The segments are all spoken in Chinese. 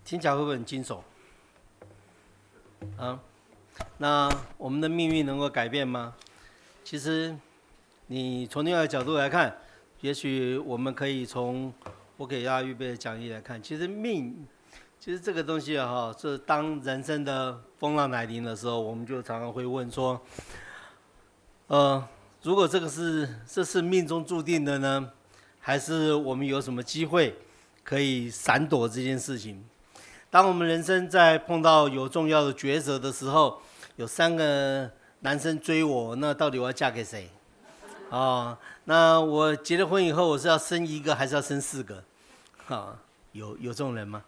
听起来会不会很惊悚？啊，那我们的命运能够改变吗？其实，你从另外一个角度来看，也许我们可以从我给大家预备的讲义来看，其实这个东西啊，是当人生的风浪来临的时候，我们就常常会问说，如果这是命中注定的呢，还是我们有什么机会可以闪躲这件事情？当我们人生在碰到有重要的抉择的时候，有3个男生追我，那到底我要嫁给谁？那我结了婚以后，我是要生1个还是要生4个？有这种人吗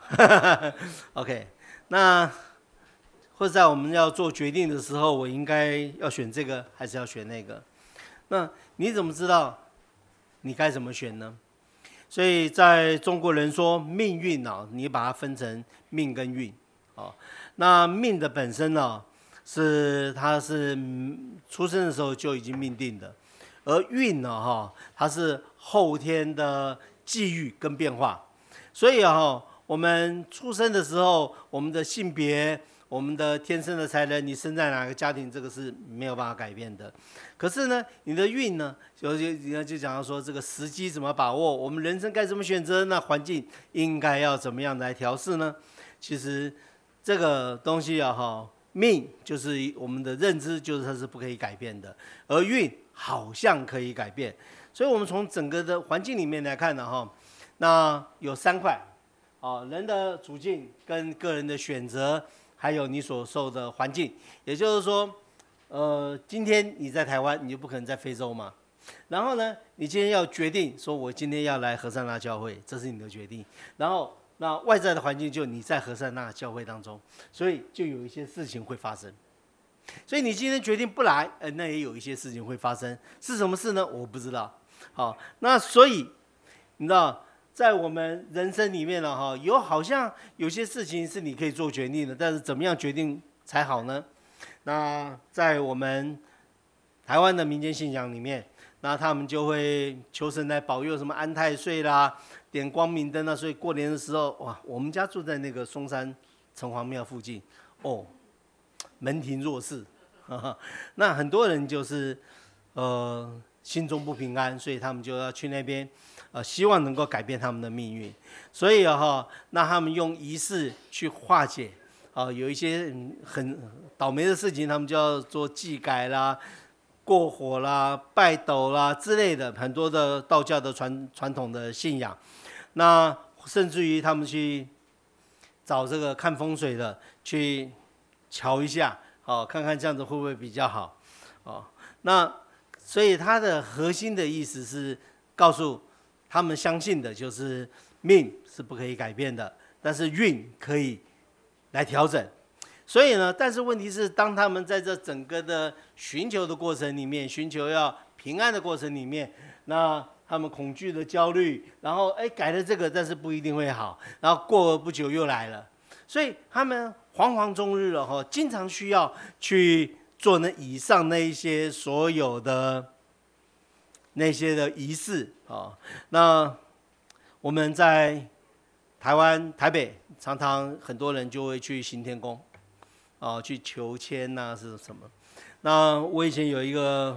？OK， 那或者在我们要做决定的时候，我应该要选这个还是要选那个？那你怎么知道你该怎么选呢？所以在中国人说命运啊，你把它分成命跟运那命的本身呢，它是出生的时候就已经命定的，而运呢它是后天的际遇跟变化。所以我们出生的时候，我们的性别，我们的天生的才能，你生在哪个家庭，这个是没有办法改变的。可是呢，你的运呢，就讲到说这个时机怎么把握，我们人生该怎么选择，那环境应该要怎么样来调试呢？其实这个东西命就是我们的认知，就是它是不可以改变的，而运好像可以改变。所以我们从整个的环境里面来看呢那有3块人的处境跟个人的选择，还有你所受的环境。也就是说今天你在台湾，你就不可能在非洲嘛。然后呢，你今天要决定说我今天要来和善那教会，这是你的决定。然后那外在的环境就你在和善那教会当中，所以就有一些事情会发生。所以你今天决定不来那也有一些事情会发生。是什么事呢？我不知道。那所以你知道在我们人生里面好像有些事情是你可以做决定的，但是怎么样决定才好呢？那在我们台湾的民间信仰里面，那他们就会求神来保佑什么安太岁啦，点光明灯所以过年的时候，哇，我们家住在那个松山城隍庙附近，门庭若市，那很多人就是心中不平安，所以他们就要去那边希望能够改变他们的命运。所以那他们用仪式去化解有一些很倒霉的事情，他们就要做祭改啦、过火啦、拜斗啦之类的，很多的道教的传统的信仰。那甚至于他们去找这个看风水的去瞧一下看看这样子会不会比较好那所以它的核心的意思是告诉他们相信的就是命是不可以改变的，但是运可以来调整。所以呢，但是问题是，当他们在这整个的寻求的过程里面，寻求要平安的过程里面，那他们恐惧的焦虑，然后改了这个，但是不一定会好，然后过不久又来了，所以他们惶惶终日了经常需要去做以上那一些所有的那些的仪式那我们在台湾台北常常很多人就会去行天宫去求签是什么？那我以前有一个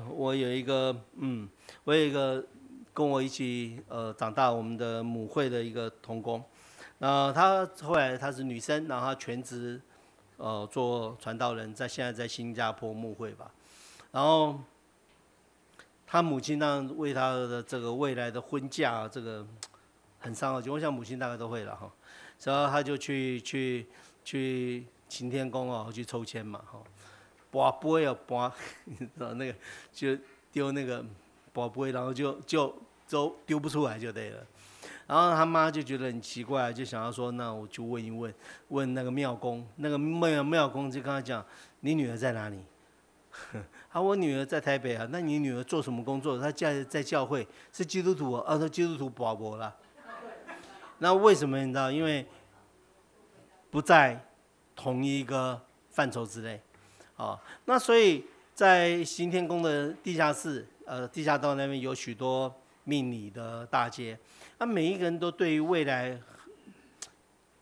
跟我一起长大我们的母会的一个同工，她后来她是女生，然后她全职做传道人，现在在新加坡牧会吧。然后她母亲为她的这个未来的婚嫁这个很伤我想母亲大概都会了然后她就去擎天宫去抽签嘛拔杯拔那个就丢那个拔杯，然后就丢不出来就对了。然后他妈就觉得很奇怪，就想要说那我就问一问那个庙公，那个庙公就跟他讲，你女儿在哪里？我女儿在台北那你女儿做什么工作？她在教会，是基督徒说基督徒拔杯啦。那为什么你知道？因为不在同一个范畴之内那所以在行天宫的地下室地下道那边有许多命理的大街，每一个人都对于未来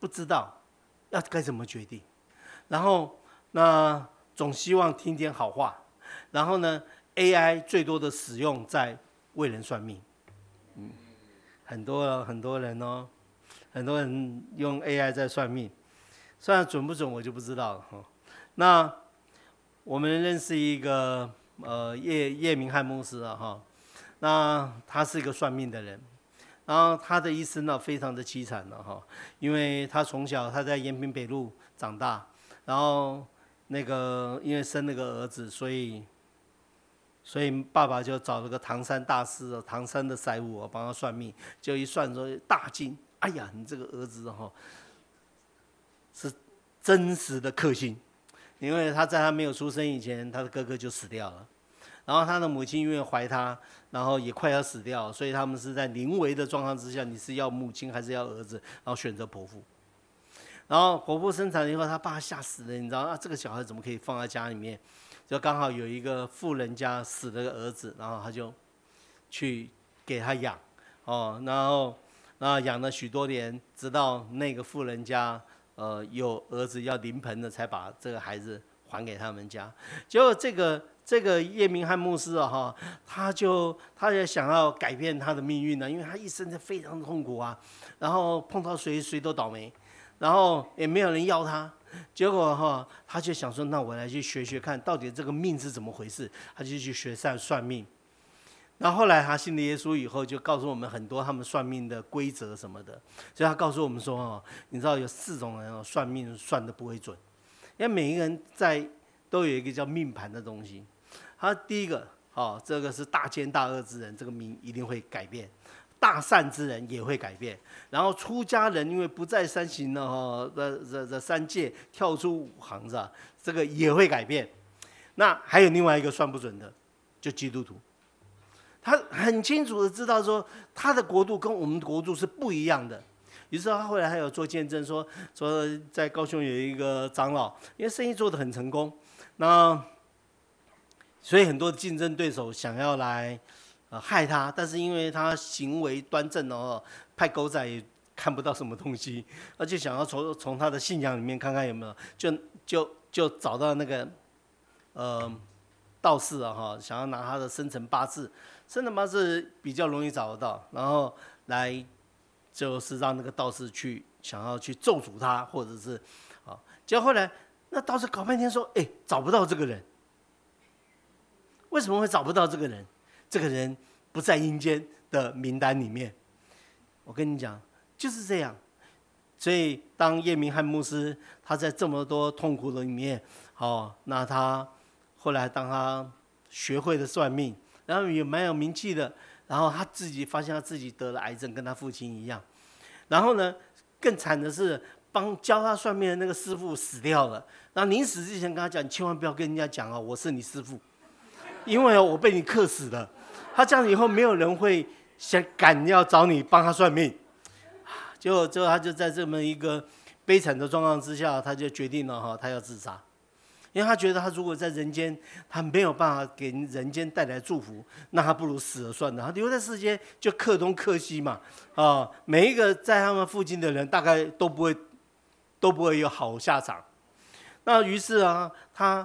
不知道要该怎么决定，然后那总希望听点好话，然后呢 AI 最多的使用在为人算命，很多人哦，很多人用 AI 在算命，虽然准不准我就不知道了哈。那我们认识一个叶明翰牧师啊哈，那他是一个算命的人，然后他的一生呢非常的凄惨了哈，因为他从小他在延平北路长大，然后那个因为生了个儿子，所以爸爸就找了个唐山大师唐山的师傅帮他算命，就一算说大惊，哎呀，你这个儿子哈是真实的克星，因为他在他没有出生以前，他的哥哥就死掉了。然后他的母亲因为怀他，然后也快要死掉，所以他们是在临危的状况之下，你是要母亲还是要儿子？然后选择剖腹。然后剖腹生产了以后，他爸吓死了，你知道啊，这个小孩怎么可以放在家里面？就刚好有一个富人家死了个儿子，然后他就去给他养，然后养了许多年，直到那个富人家有儿子要临盆了，才把这个孩子还给他们家。结果这个叶明翰牧师他也想要改变他的命运呢，因为他一生就非常的痛苦啊，然后碰到谁都倒霉，然后也没有人要他。结果他就想说，那我来去学学看，到底这个命是怎么回事？他就去学算命。然后后来他信了耶稣以后，就告诉我们很多他们算命的规则什么的。所以他告诉我们说，你知道有4种人算命算的不会准，因为每一个人都有一个叫命盘的东西。他第一个，这个是大奸大恶之人，这个命一定会改变。大善之人也会改变，然后出家人因为不在三行了这三界跳出5行是吧？这个也会改变。那还有另外一个算不准的，就基督徒，他很清楚的知道说他的国度跟我们的国度是不一样的。于是他后来还有做见证说在高雄有一个长老，因为生意做得很成功，那所以很多竞争对手想要来害他，但是因为他行为端正派狗仔也看不到什么东西，他就想要从他的信仰里面看看有没有，就找到那个道士想要拿他的生辰八字比较容易找得到，然后来就是让那个道士想要去咒诅他，或者是结果后来那道士搞半天说，找不到这个人，为什么会找不到这个人？这个人不在阴间的名单里面。我跟你讲，就是这样。所以当叶明翰牧师他在这么多痛苦的里面，那他后来当他学会了算命，然后也蛮有名气的，然后他自己发现他自己得了癌症，跟他父亲一样。然后呢，更惨的是教他算命的那个师傅死掉了。然后临死之前跟他讲，你千万不要跟人家讲我是你师傅，因为我被你克死了。他这样以后没有人会敢要找你帮他算命。结果他就在这么一个悲惨的状况之下，他就决定了他要自杀，因为他觉得他如果在人间他没有办法给人间带来祝福，那他不如死了算了，他留在世间就克东克西嘛，每一个在他们附近的人大概都不会有好下场。那于是他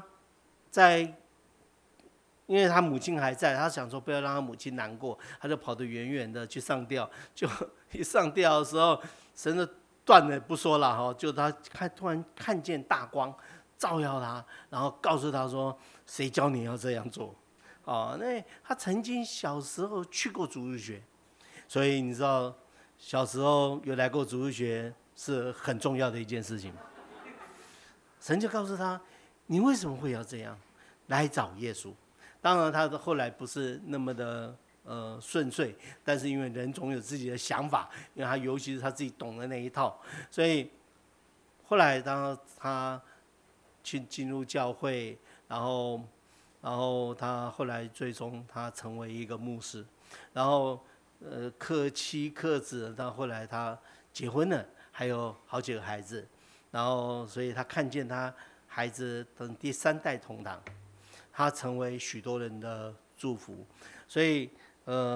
因为他母亲还在，他想说不要让他母亲难过，他就跑得远远的去上吊。就一上吊的时候，绳子断了不说了就他突然看见大光照耀他，然后告诉他说：“谁教你要这样做？”那他曾经小时候去过主日学，所以你知道小时候有来过主日学是很重要的一件事情。神就告诉他：“你为什么会要这样？来找耶稣。”当然，他后来不是那么的顺遂，但是因为人总有自己的想法，因为他尤其是他自己懂的那一套，所以后来当他去进入教会，然后他后来最终他成为一个牧师，然后克妻克子，到后来他结婚了，还有好几个孩子，然后所以他看见他孩子等第3代同堂。他成为许多人的祝福，所以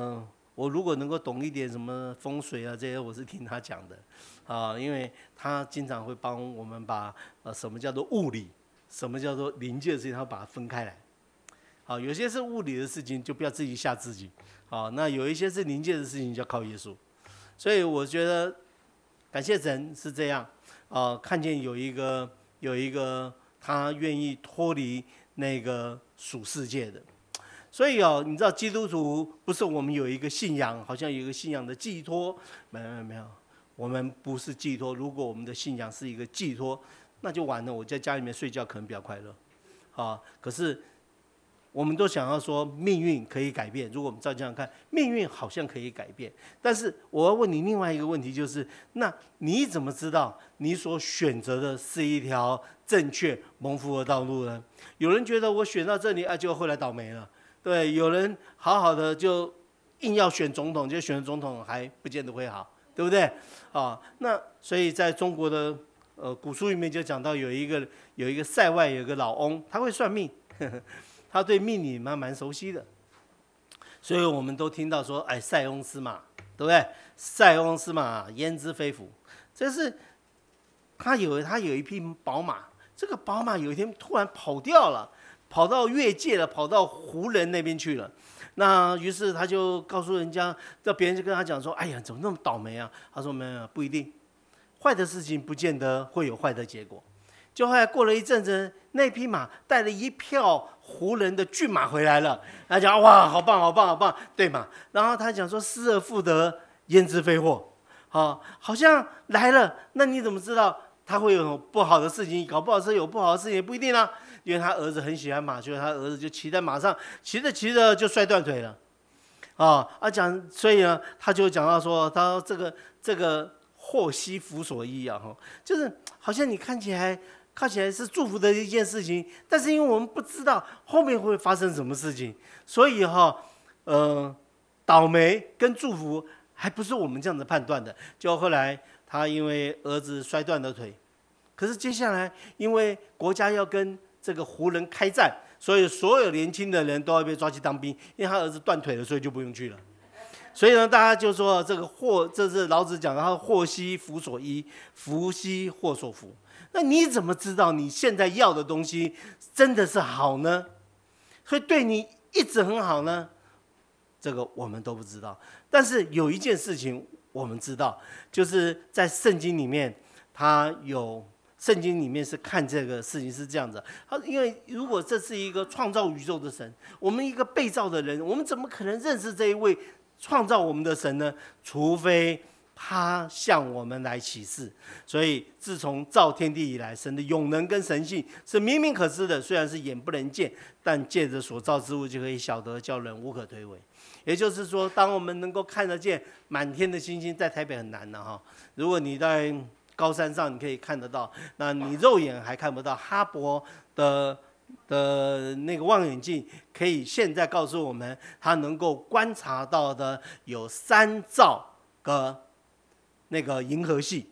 我如果能够懂一点什么风水啊这些，我是听他讲的，因为他经常会帮我们把什么叫做物理，什么叫做灵界的事情，他把它分开来。有些是物理的事情，就不要自己吓自己。那有一些是灵界的事情，就要靠耶稣。所以我觉得感谢神是这样，看见有一个他愿意脱离那个属世界的。所以你知道基督徒不是我们有一个信仰，好像有一个信仰的寄托，没有，我们不是寄托。如果我们的信仰是一个寄托，那就完了。我在家里面睡觉可能比较快乐，可是我们都想要说命运可以改变，如果我们照这样看，命运好像可以改变。但是我要问你另外一个问题，就是那你怎么知道你所选择的是一条正确蒙福的道路呢？有人觉得我选到这里就后来倒霉了，对，有人好好的就硬要选总统，就选总统还不见得会好，对不对？那所以在中国的古书里面就讲到有一个塞外有一个老翁，他会算命，他对命理蛮熟悉的，所以我们都听到说，塞翁失马，对不对？塞翁失马，焉知非福？这是他有一匹宝马，这个宝马有一天突然跑掉了，跑到越界了，跑到胡人那边去了。那于是他就告诉人家，叫别人就跟他讲说：“哎呀，怎么那么倒霉啊？”他说：“没有，不一定，坏的事情不见得会有坏的结果。”就后来过了一阵子，那匹马带了一票胡人的骏马回来了。他讲：“哇，好棒，好棒，好棒，对嘛？”然后他讲说：“失而复得，焉知非祸？”好像来了，那你怎么知道他会有不好的事情？搞不好是有不好的事情，也不一定啊。因为他儿子很喜欢马，所以他儿子就骑在马上，骑着就摔断腿了。所以呢，他就讲到说，他说这个祸兮福所依啊，就是好像你看起来是祝福的一件事情，但是因为我们不知道后面会发生什么事情，所以倒霉跟祝福还不是我们这样子判断的。就后来他因为儿子摔断了腿，可是接下来因为国家要跟这个胡人开战，所以所有年轻的人都要被抓去当兵，因为他儿子断腿了，所以就不用去了。所以呢，大家就说这是老子讲的，他祸兮福所依，福兮祸所伏。那你怎么知道你现在要的东西真的是好呢？会对你一直很好呢？这个我们都不知道。但是有一件事情我们知道，就是在圣经里面，圣经里面是看这个事情是这样子。因为如果这是一个创造宇宙的神，我们一个被造的人，我们怎么可能认识这一位创造我们的神呢？除非他向我们来启示。所以自从造天地以来，神的永能跟神性是明明可知的，虽然是眼不能见，但借着所造之物就可以晓得，叫人无可推诿。也就是说，当我们能够看得见满天的星星，在台北很难的如果你在高山上，你可以看得到，那你肉眼还看不到。哈勃的那个望远镜可以现在告诉我们，它能够观察到的有3兆个那个银河系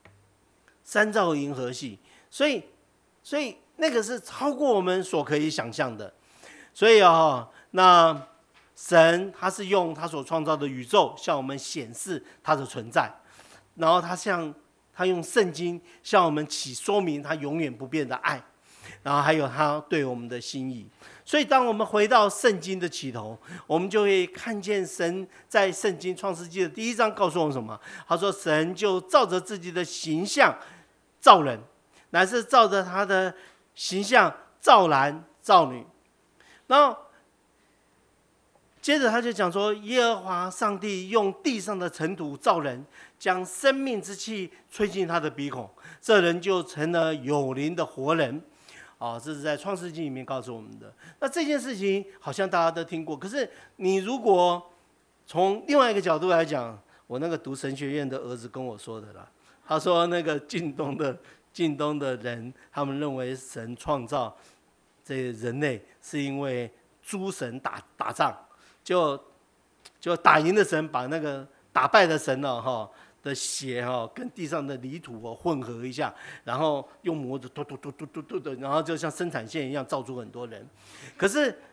，3兆个银河系，所以那个是超过我们所可以想象的。所以那神他是用他所创造的宇宙向我们显示他的存在，然后他用圣经向我们说明他永远不变的爱，然后还有他对我们的心意。所以当我们回到圣经的起头，我们就会看见神在圣经创世纪的第1章告诉我们什么？他说神就照着自己的形象造人，乃是照着他的形象造男造女。然后接着他就讲说，耶和华上帝用地上的尘土造人，将生命之气吹进他的鼻孔，这人就成了有灵的活人。这是在创世纪里面告诉我们的。那这件事情好像大家都听过，可是你如果从另外一个角度来讲，我那个读神学院的儿子跟我说的啦，他说那个晋东的人，他们认为神创造这人类是因为诸神打仗。就打赢的神把那个打败的神的血跟地上的泥土混合一下，然后用模子嘟，然后就像生产线一样造出很多人。可是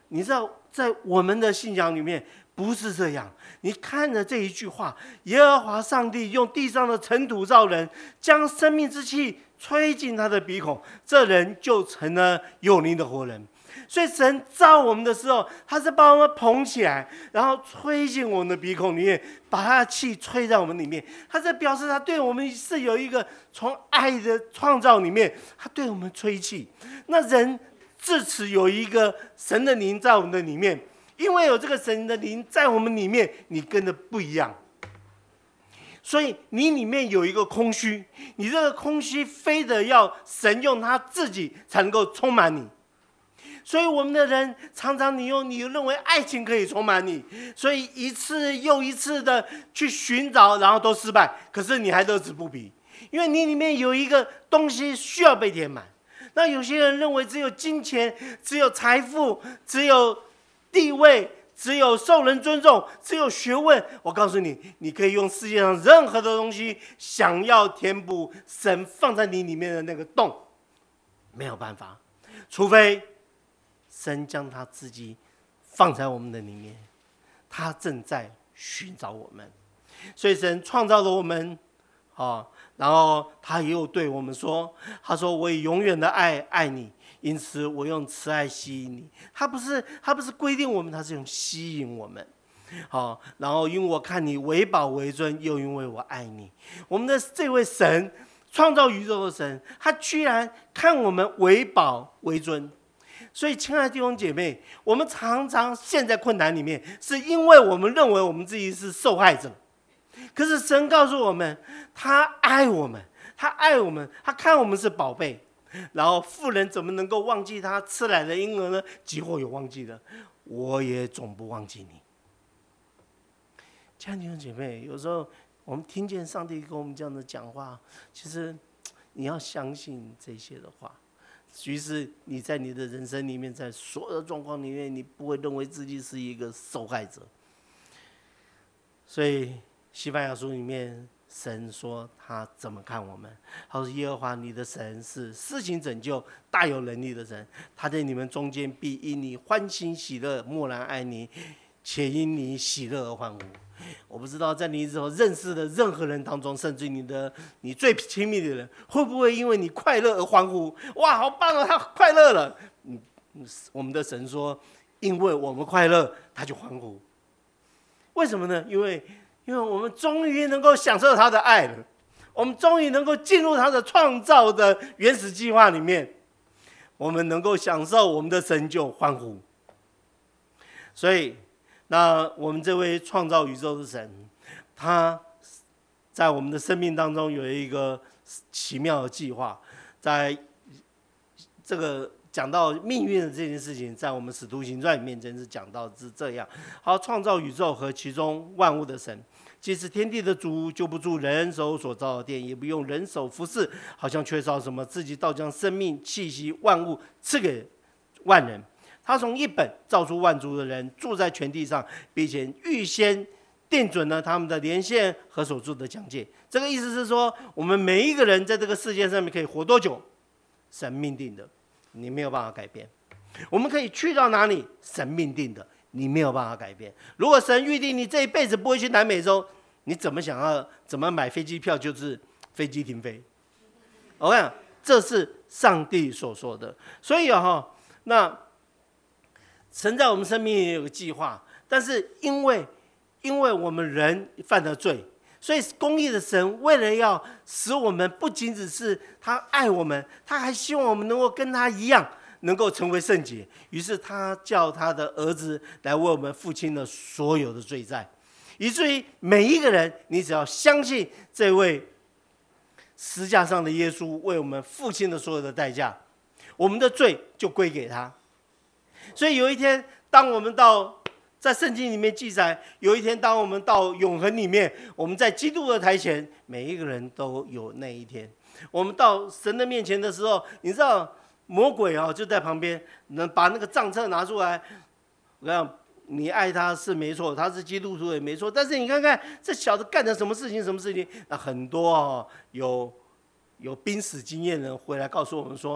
你知道，在我们的信仰里面不是这样。你看着这一句话，耶和华上帝用地上的尘土造人，将生命之气吹进他的鼻孔，这人就成了有灵的活人。所以神造我们的时候，他是把我们捧起来，然后吹进我们的鼻孔里面，把他的气吹在我们里面。他在表示他对我们是有一个从爱的创造里面，他对我们吹气。那人自此有一个神的灵在我们的里面，因为有这个神的灵在我们里面，你跟着不一样。所以你里面有一个空虚，你这个空虚非得要神用他自己才能够充满你。所以我们的人常常你认为爱情可以充满你，所以一次又一次的去寻找，然后都失败，可是你还乐此不疲，因为你里面有一个东西需要被填满。那有些人认为只有金钱，只有财富，只有地位，只有受人尊重，只有学问。我告诉你，你可以用世界上任何的东西想要填补神放在你里面的那个洞，没有办法，除非神将他自己放在我们的里面，他正在寻找我们。所以神创造了我们，然后他也有对我们说，他说我以永远的爱爱你，因此我用慈爱吸引你。他不是规定我们，他是用吸引我们。然后因为我看你为宝为尊，又因为我爱你。我们的这位神，创造宇宙的神，他居然看我们为宝为尊。所以亲爱的弟兄姐妹，我们常常陷在困难里面，是因为我们认为我们自己是受害者。可是神告诉我们，他爱我们，他爱我们，他看我们是宝贝。然后妇人怎么能够忘记他吃奶的婴儿呢？即或有忘记的，我也总不忘记你。亲爱的弟兄姐妹，有时候我们听见上帝跟我们这样的讲话，其实你要相信这些的话。于是你在你的人生里面，在所有的状况里面，你不会认为自己是一个受害者。所以西番雅书里面神说他怎么看我们，他说耶和华你的神是施行拯救大有能力的神，他在你们中间必因你欢欣喜乐，默然爱你，且因你喜乐而欢呼。我不知道在你之后认识的任何人当中，甚至你最亲密的人，会不会因为你快乐而欢呼？哇，好棒啊，他快乐了。我们的神说，因为我们快乐，他就欢呼。为什么呢？因为我们终于能够享受他的爱了，我们终于能够进入他的创造的原始计划里面，我们能够享受我们的神就欢呼。所以那我们这位创造宇宙的神，他在我们的生命当中有一个奇妙的计划。在这个讲到命运的这件事情，在我们使徒行传里面真是讲到是这样。好，创造宇宙和其中万物的神，既是天地的主，就不住人手所造的殿，也不用人手服侍，好像缺少什么，自己倒将生命气息万物赐给万人。他从一本造出万族的人，住在全地上，并且预先定准了他们的年限和所住的疆界。这个意思是说，我们每一个人在这个世界上面可以活多久，神命定的，你没有办法改变。我们可以去到哪里，神命定的，你没有办法改变。如果神预定你这一辈子不会去南美洲，你怎么买飞机票就是飞机停飞。我看这是上帝所说的。所以那神在我们生命里有个计划，但是因为我们人犯了罪，所以公义的神为了要使我们不仅只是他爱我们，他还希望我们能够跟他一样，能够成为圣洁。于是他叫他的儿子来为我们付清了所有的罪债，以至于每一个人，你只要相信这位十字架上的耶稣为我们付清了所有的代价，我们的罪就归给他。所以有一天，当我们在圣经里面记载，有一天当我们到永恒里面，我们在基督的台前，每一个人都有那一天。我们到神的面前的时候，你知道魔鬼就在旁边，能把那个账册拿出来。我讲你爱他是没错，他是基督徒也没错，但是你看看这小子干了什么事情？那很多有濒死经验的人回来告诉我们说，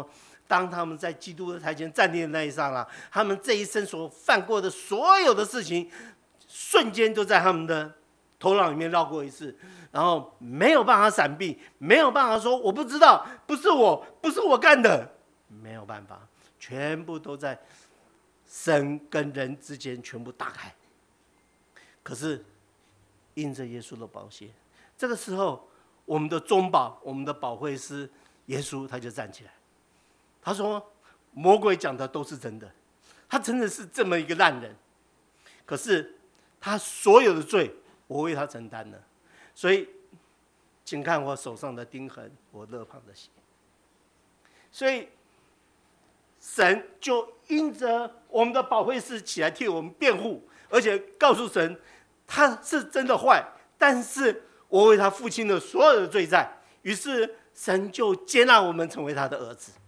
当他们在基督的台前站立的那一刹那，他们这一生所犯过的所有的事情，瞬间就在他们的头脑里面绕过一次，然后没有办法闪避，没有办法说我不知道，不是我干的，没有办法，全部都在神跟人之间全部打开。可是因着耶稣的宝血，这个时候我们的中保，我们的保惠师耶稣他就站起来，他说魔鬼讲的都是真的，他真的是这么一个烂人，可是他所有的罪我为他承担了，所以请看我手上的钉痕，我肋旁的血。所以神就因着我们的保惠师起来替我们辩护，而且告诉神他是真的坏，但是我为他付清了所有的罪债，于是神就接纳我们成为他的儿子。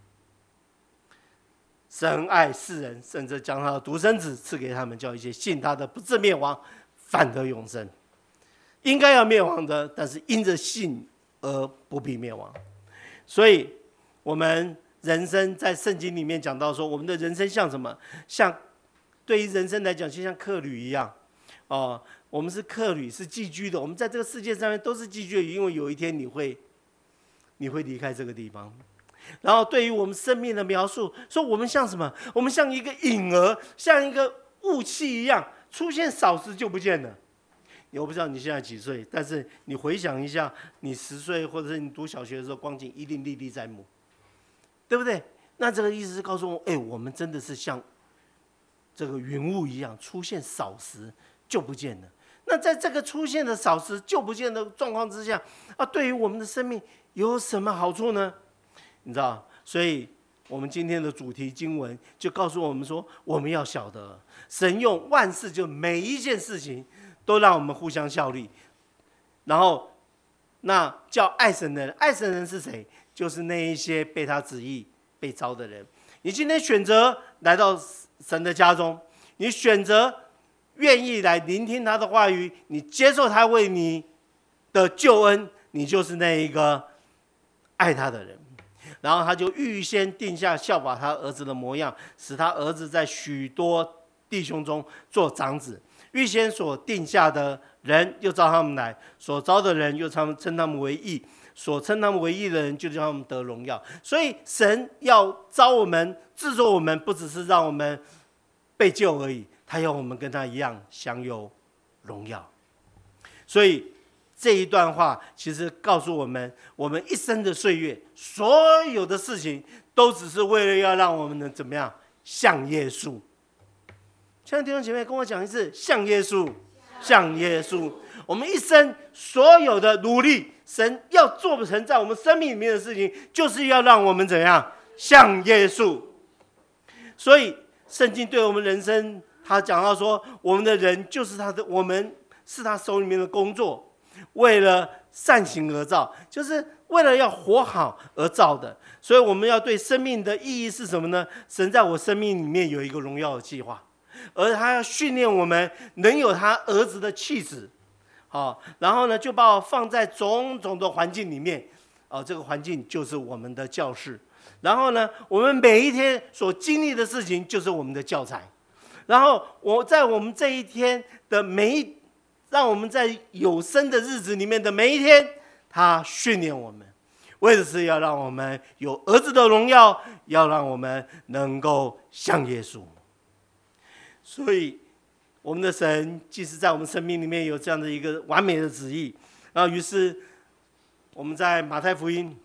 神爱世人，甚至将他的独生子赐给他们，叫一切信他的不至灭亡，反得永生。应该要灭亡的，但是因着信而不必灭亡。所以我们人生在圣经里面讲到说，我们的人生像什么？像对于人生来讲，就像客旅一样。我们是客旅，是寄居的。我们在这个世界上面都是寄居的，因为有一天你会离开这个地方。然后对于我们生命的描述，说我们像什么？我们像一个影儿，像一个雾气一样，出现少时就不见了。我不知道你现在几岁，但是你回想一下，你10岁或者是你读小学的时候，光景一定历历在目，对不对？那这个意思是告诉我，我们真的是像这个云雾一样，出现少时就不见了。那在这个出现的少时就不见的状况之下，对于我们的生命有什么好处呢？你知道，所以我们今天的主题经文就告诉我们说，我们要晓得，神用万事，就每一件事情都让我们互相效力。然后，那叫爱神的人，爱神的人是谁？就是那一些被他旨意被召的人。你今天选择来到神的家中，你选择愿意来聆听他的话语，你接受他为你的救恩，你就是那一个爱他的人。然后他就预先定下效法他儿子的模样，使他儿子在许多弟兄中做长子。预先所定下的人，又召他们来；所召的人，又称他们为义；所称他们为义的人，就叫他们得荣耀。所以神要召我们、制作我们，不只是让我们被救而已，他要我们跟他一样享有荣耀。所以这一段话其实告诉我们，我们一生的岁月，所有的事情都只是为了要让我们能怎么样？像耶稣。亲爱的弟兄姐妹，跟我讲一次，像耶稣，像耶稣。我们一生所有的努力，神要做成在我们生命里面的事情，就是要让我们怎样？像耶稣。所以圣经对我们人生，他讲到说，我们的人就是他的，我们是他手里面的工作，为了善行而造，就是为了要活好而造的。所以我们要对生命的意义是什么呢？神在我生命里面有一个荣耀的计划，而他要训练我们能有他儿子的气质。然后呢，就把我放在种种的环境里面。这个环境就是我们的教室。然后呢，我们每一天所经历的事情就是我们的教材。然后在我们这一天的让我们在有生的日子里面的每一天，他训练我们，为的是要让我们有儿子的荣耀，要让我们能够像耶稣。所以我们的神即使在我们生命里面有这样的一个完美的旨意，于是我们在马太福音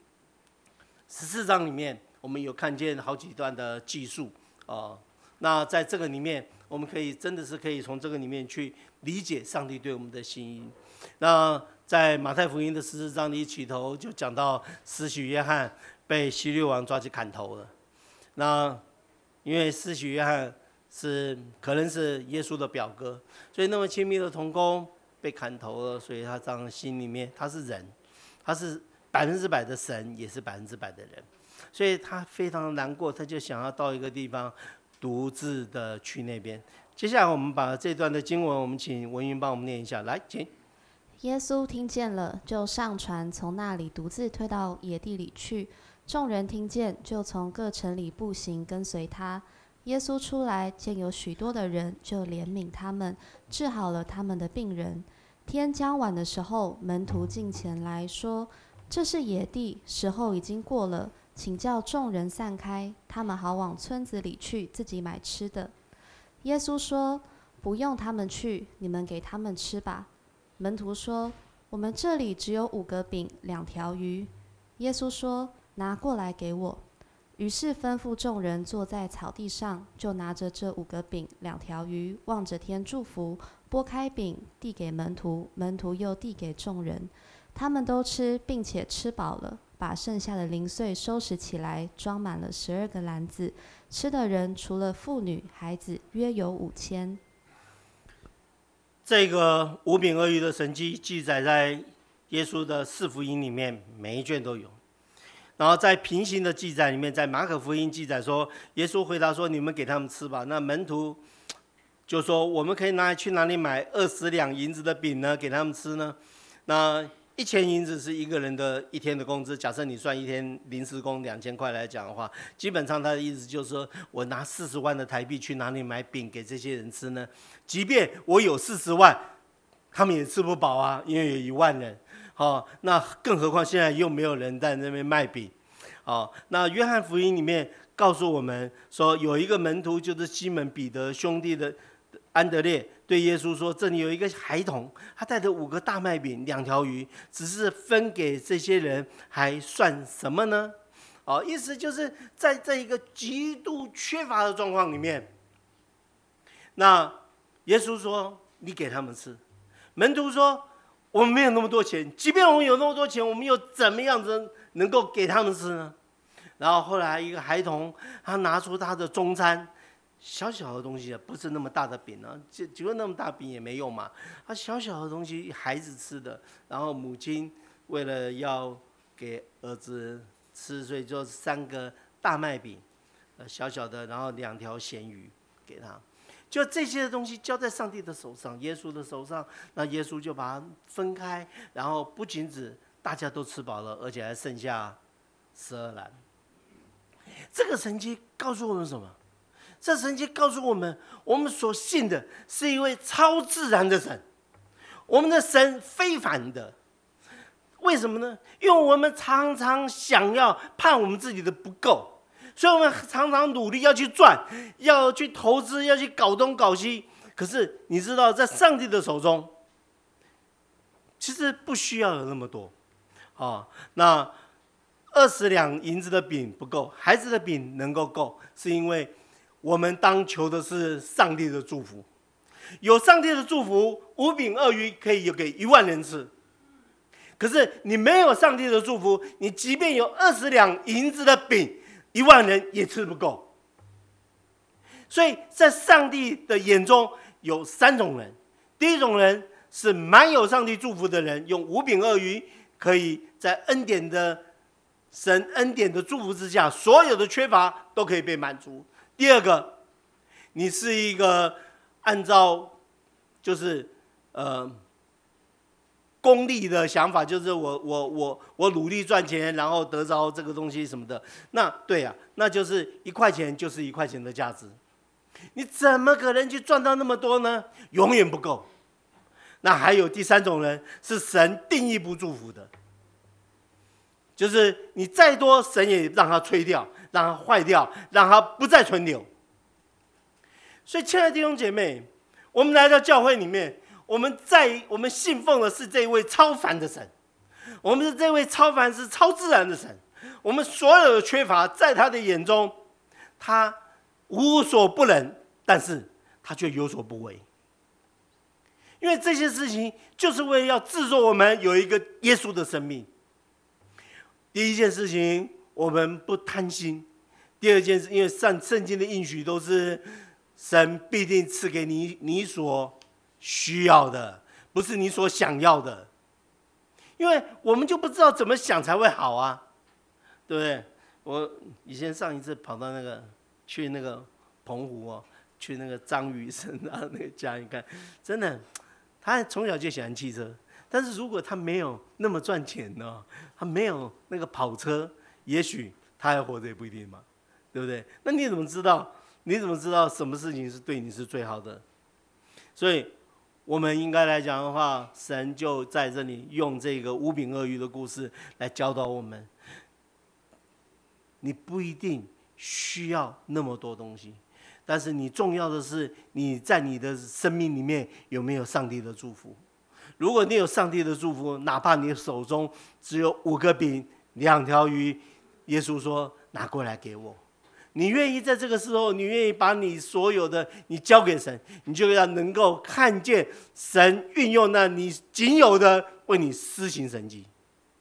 14章里面，我们有看见好几段的记述。那在这个里面，我们真的是可以从这个里面去理解上帝对我们的心意。那在马太福音的14章里起头就讲到施洗约翰被希律王抓去砍头了。那因为施洗约翰可能是耶稣的表哥，所以那么亲密的同工被砍头了，所以他这样心里面，他是人，他是100%的神，也是100%的人，所以他非常难过，他就想要到一个地方独自的去那边。接下来我们把这段的经文，我们请文云帮我们念一下，来，请。 耶稣听见了，就上船，从那里独自退到野地里去。 众人听见，就从各城里步行跟随他。耶稣出来，见有许多的人，就怜悯他们，治好了他们的病人。天将晚的时候，门徒进前来说：“这是野地，时候已经过了，请叫众人散开，他们好往村子里去，自己买吃的。”耶稣说：“不用他们去，你们给他们吃吧。”门徒说：“我们这里只有5个饼2条鱼。”耶稣说：“拿过来给我。”于是吩咐众人坐在草地上，就拿着这5个饼2条鱼，望着天祝福，拨开饼递给门徒，门徒又递给众人。他们都吃，并且吃饱了，把剩下的零碎收拾起来，装满了12个篮子。吃的人除了妇女、孩子，约有5000。 这个5饼2鱼的神迹记载在耶稣的4福音里面，每一卷都有。然后在平行的记载里面，在马可福音记载说，耶稣回答说：“你们给他们吃吧。”那门徒就说：“我们可以去哪里买20两银子的饼呢？给他们吃呢？”那1000银子是一个人的1天的工资。假设你算1天临时工2000块来讲的话，基本上他的意思就是说，我拿40万的台币去哪里买饼给这些人吃呢？即便我有40万，他们也吃不饱啊，因为有1万人。那更何况现在又没有人在那边卖饼。那约翰福音里面告诉我们说，有一个门徒就是西门彼得兄弟的安德烈，对耶稣说：“这里有一个孩童，他带着5个大麦饼2条鱼，只是分给这些人，还算什么呢？”意思就是在这一个极度缺乏的状况里面，那耶稣说：“你给他们吃。”门徒说：“我们没有那么多钱，即便我们有那么多钱，我们又怎么样子能够给他们吃呢？”然后后来一个孩童，他拿出他的中餐，小小的东西，不是那么大的饼啊，结果那么大饼也没用嘛。他小小的东西，孩子吃的，然后母亲为了要给儿子吃，所以就3个大麦饼，小小的，然后2条咸鱼给他。就这些东西交在上帝的手上，耶稣的手上，那耶稣就把它分开，然后不仅止大家都吃饱了，而且还剩下12篮。这个神迹告诉我们什么？这神迹告诉我们，我们所信的是一位超自然的神，我们的神非凡的。为什么呢？因为我们常常想要盼我们自己的不够，所以我们常常努力要去赚，要去投资，要去搞东搞西。可是你知道，在上帝的手中，其实不需要有那么多。那20两银子的饼不够，孩子的饼能够够，是因为我们当求的是上帝的祝福。有上帝的祝福，5饼2鱼可以给1万人吃。可是你没有上帝的祝福，你即便有20两银子的饼，1万人也吃不够。所以在上帝的眼中有3种人。第一种人是满有上帝祝福的人，用5饼2鱼可以在神恩典的祝福之下，所有的缺乏都可以被满足。第二个，你是一个按照就是功利的想法，就是我努力赚钱，然后得着这个东西什么的。那对啊，那就是1块钱就是1块钱的价值。你怎么可能去赚到那么多呢？永远不够。那还有第3种人，是神定义不祝福的，就是你再多，神也让它吹掉，让它坏掉，让它不再存留。所以，亲爱的弟兄姐妹，我们来到教会里面，我们信奉的是这位超凡的神，我们是这位超凡是超自然的神。我们所有的缺乏，在他的眼中，他无所不能，但是他却有所不为。因为这些事情就是为了要制作我们有一个耶稣的生命。第一件事情，我们不贪心；第二件事，因为圣经的应许都是神必定赐给你所需要的，不是你所想要的。因为我们就不知道怎么想才会好啊，对不对？我以前上一次跑到去那个澎湖去那个张雨生那个家，你看，真的，他从小就喜欢汽车。但是如果他没有那么赚钱呢，他没有那个跑车， 也许他还活着也不一定嘛，对不对？那你怎么知道？你怎么知道什么事情是对你是最好的？所以，我们应该来讲的话，神就在这里用这个五饼二鱼的故事来教导我们：你不一定需要那么多东西，但是你重要的是你在你的生命里面有没有上帝的祝福。如果你有上帝的祝福，哪怕你手中只有5个饼、2条鱼，耶稣说：“拿过来给我。”你愿意在这个时候，你愿意把你所有的你交给神，你就要能够看见神运用那你仅有的为你施行神迹。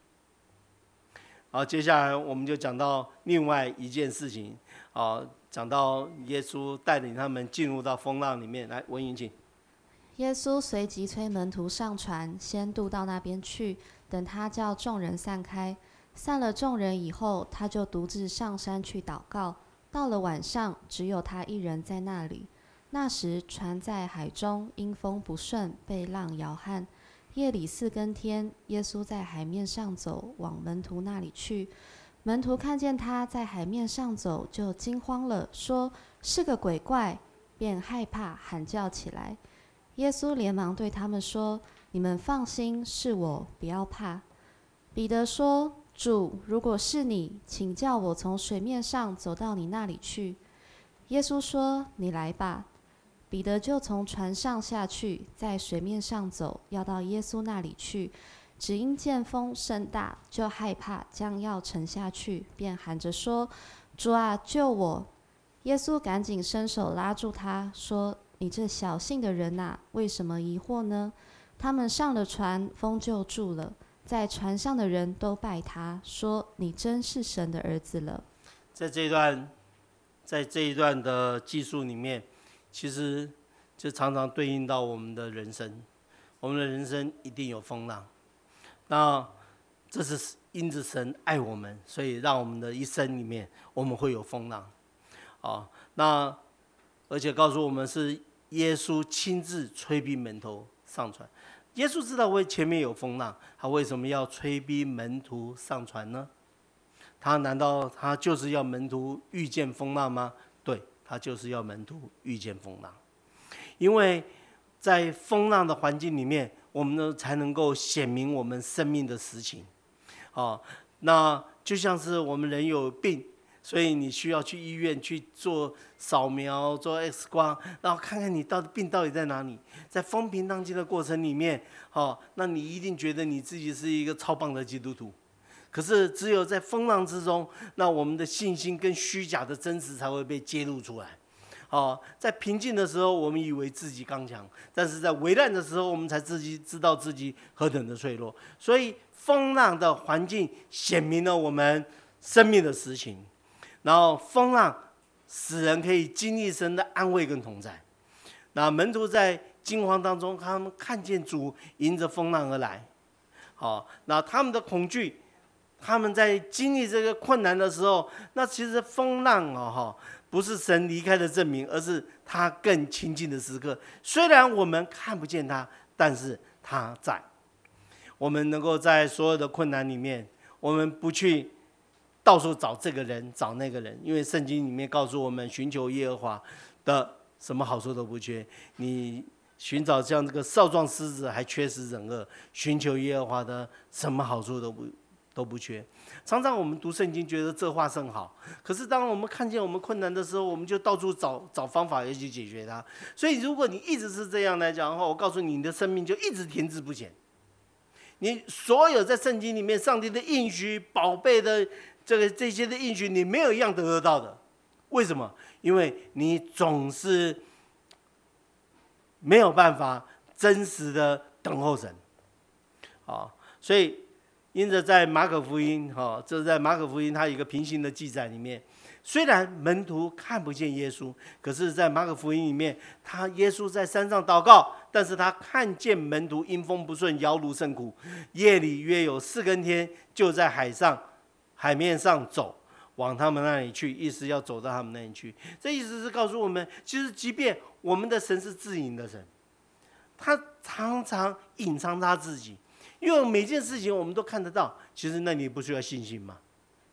好，接下来我们就讲到另外一件事情，讲到耶稣带领他们进入到风浪里面来。文莹请。 耶稣随即催门徒上船，先渡到那边去，等他叫众人散开。散了众人以后，他就独自上山去祷告。到了晚上，只有他一人在那里。那时船在海中，因风不顺，被浪摇撼。夜里4更天，耶稣在海面上走，往门徒那里去。门徒看见他在海面上走，就惊慌了，说是个鬼怪，便害怕，喊叫起来。耶稣连忙对他们说：“你们放心，是我，不要怕。”彼得说：“主，如果是你，请叫我从水面上走到你那里去。”耶稣说：“你来吧。”彼得就从船上下去，在水面上走，要到耶稣那里去。只因见风甚大，就害怕，将要沉下去，便喊着说：“主啊，救我！”耶稣赶紧伸手拉住他，说：“你这小信的人啊，为什么疑惑呢？”他们上了船，风就住了。在船上的人都拜他，说：“你真是神的儿子了。” 在这一段的记述里面，其实就常常对应到我们的人生。我们的人生一定有风浪，那这是因着神爱我们，所以让我们的一生里面我们会有风浪。那而且告诉我们是耶稣亲自催逼门徒上船。耶稣知道前面有风浪，他为什么要催逼门徒上船呢？难道他就是要门徒遇见风浪吗？对，他就是要门徒遇见风浪。因为在风浪的环境里面，我们呢才能够显明我们生命的实情。那就像是我们人有病，所以你需要去医院去做扫描、做 X 光，然后看看你病到底在哪里。在风平浪静的过程里面，那你一定觉得你自己是一个超棒的基督徒。可是只有在风浪之中，那我们的信心跟虚假的真实才会被揭露出来。在平静的时候，我们以为自己刚强，但是在危难的时候，我们才知道自己何等的脆弱。所以风浪的环境显明了我们生命的实情，然后风浪使人可以经历神的安慰跟同在。那门徒在惊慌当中，他们看见主迎着风浪而来。那他们的恐惧，他们在经历这个困难的时候，那其实风浪不是神离开的证明，而是他更亲近的时刻。虽然我们看不见他，但是他在。我们能够在所有的困难里面，我们不去到处找这个人找那个人，因为圣经里面告诉我们，寻求耶和华的什么好处都不缺。你寻找像这个少壮狮子还缺食忍饿，寻求耶和华的什么好处都不缺。常常我们读圣经觉得这话甚好，可是当我们看见我们困难的时候，我们就到处找方法要去解决它。所以如果你一直是这样来讲的话，我告诉你，你的生命就一直停滞不前。你所有在圣经里面上帝的应许、宝贝的这些的应许，你没有一样得到的。为什么？因为你总是没有办法真实的等候神。所以因着在马可福音，这是在马可福音它有一个平行的记载里面，虽然门徒看不见耶稣，可是在马可福音里面，耶稣在山上祷告，但是他看见门徒因风不顺，摇橹甚苦，夜里约有4更天，就在海面上走，往他们那里去，意思要走到他们那里去。这意思是告诉我们，其实即便我们的神是自隐的神，他常常隐藏他自己，因为每件事情我们都看得到，其实那你不需要信心吗？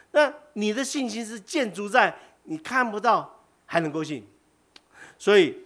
那你的信心是建筑在你看不到还能够信。所以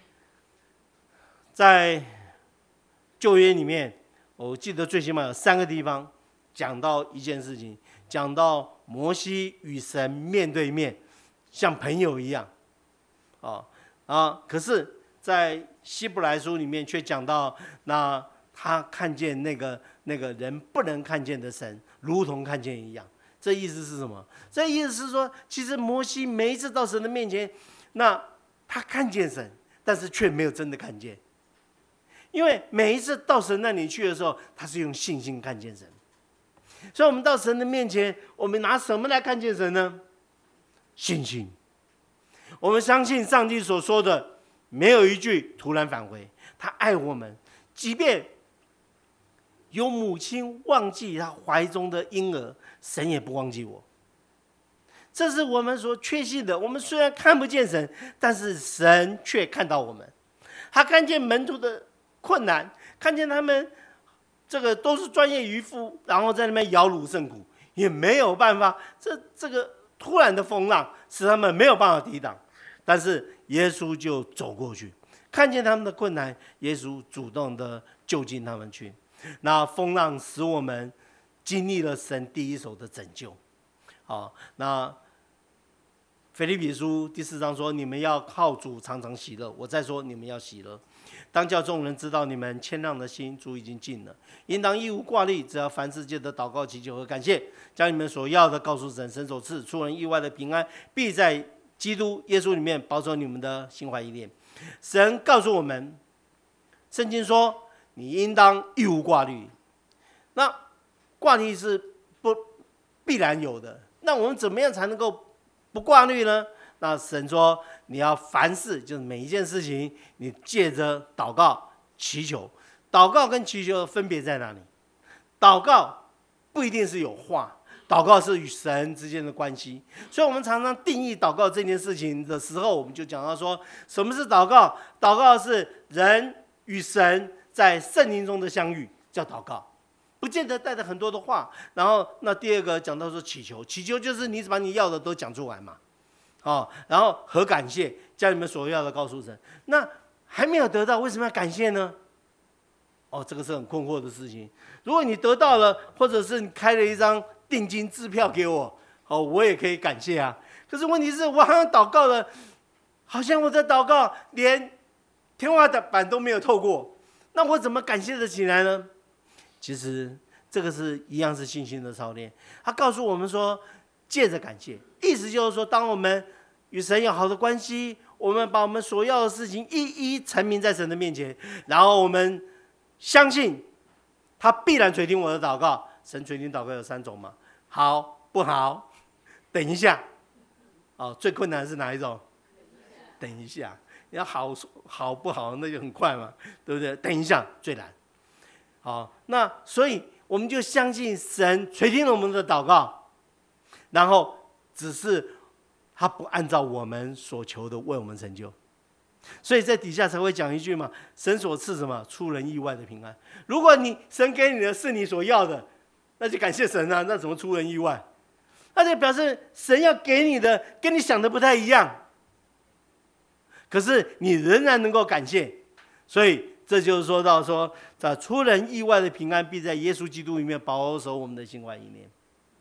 在旧约里面，我记得最起码有3个地方讲到一件事情，讲到摩西与神面对面，像朋友一样。可是在希伯来书里面却讲到，那他看见那个人不能看见的神，如同看见一样。这意思是什么？这意思是说，其实摩西每一次到神的面前，那他看见神，但是却没有真的看见。因为每一次到神那里去的时候，他是用信心看见神。所以我们到神的面前，我们拿什么来看见神呢？信心。我们相信上帝所说的没有一句突然返回，他爱我们，即便有母亲忘记他怀中的婴儿，神也不忘记我。这是我们所确信的。我们虽然看不见神，但是神却看到我们。他看见门徒的困难，看见他们这个都是专业渔夫，然后在那边摇橹甚苦，也没有办法。这个突然的风浪使他们没有办法抵挡，但是耶稣就走过去，看见他们的困难，耶稣主动的就近他们去。那风浪使我们经历了神第一手的拯救。那腓立比书第4章说：“你们要靠主常常喜乐。”我再说，你们要喜乐。当叫众人知道你们谦让的心，主已经尽了。应当一无挂虑，只要凡事借着祷告、祈求和感谢，将你们所要的告诉神，神所赐出人意外的平安，必在基督耶稣里面保守你们的心怀意念。神告诉我们，圣经说你应当一无挂虑。那挂虑是必然有的，那我们怎么样才能够不挂虑呢？那神说你要凡事，就是每一件事情，你借着祷告祈求。祷告跟祈求分别在哪里？祷告不一定是有话，祷告是与神之间的关系。所以我们常常定义祷告这件事情的时候，我们就讲到说，什么是祷告？祷告是人与神在圣灵中的相遇，叫祷告，不见得带着很多的话。然后那第二个讲到说祈求，祈求就是你把你要的都讲出来嘛。然后和感谢，将你们所要的告诉神。那还没有得到，为什么要感谢呢？这个是很困惑的事情。如果你得到了，或者是你开了一张定金支票给我，我也可以感谢啊。可是问题是我好像祷告了，好像我的祷告连天花板都没有透过，那我怎么感谢得起来呢？其实这个是一样是信心的操练。他告诉我们说，借着感谢，意思就是说，当我们与神有好的关系，我们把我们所要的事情一一陈明在神的面前，然后我们相信他必然垂听我的祷告。神垂听祷告有3种嘛，好不好？等一下。最困难的是哪一种？等一下。你要好不好，那就很快嘛，对不对？等一下最难。那所以我们就相信神垂听了我们的祷告，然后只是他不按照我们所求的为我们成就。所以在底下才会讲一句嘛，神所赐什么？出人意外的平安。如果神给你的是你所要的，那就感谢神啊，那怎么出人意外？那就表示神要给你的跟你想的不太一样，可是你仍然能够感谢。所以这就是说到说，在出人意外的平安，必在耶稣基督里面保守我们的心怀意念。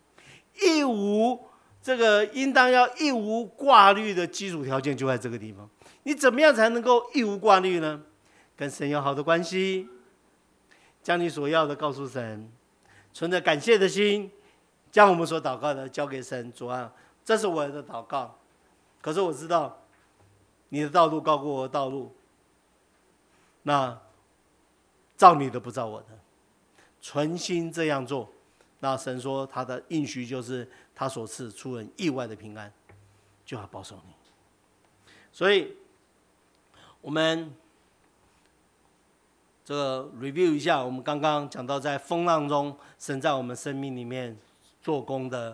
应当要一无挂虑的基础条件就在这个地方。你怎么样才能够一无挂虑呢？跟神有好的关系，将你所要的告诉神，存着感谢的心，将我们所祷告的交给神。主啊，这是我的祷告，可是我知道你的道路高过我的道路，那照你的不照我的，存心这样做。那神说他的应许就是他所赐出人意外的平安，就要保守你。所以我们这个 review 一下，我们刚刚讲到在风浪中神在我们生命里面做工的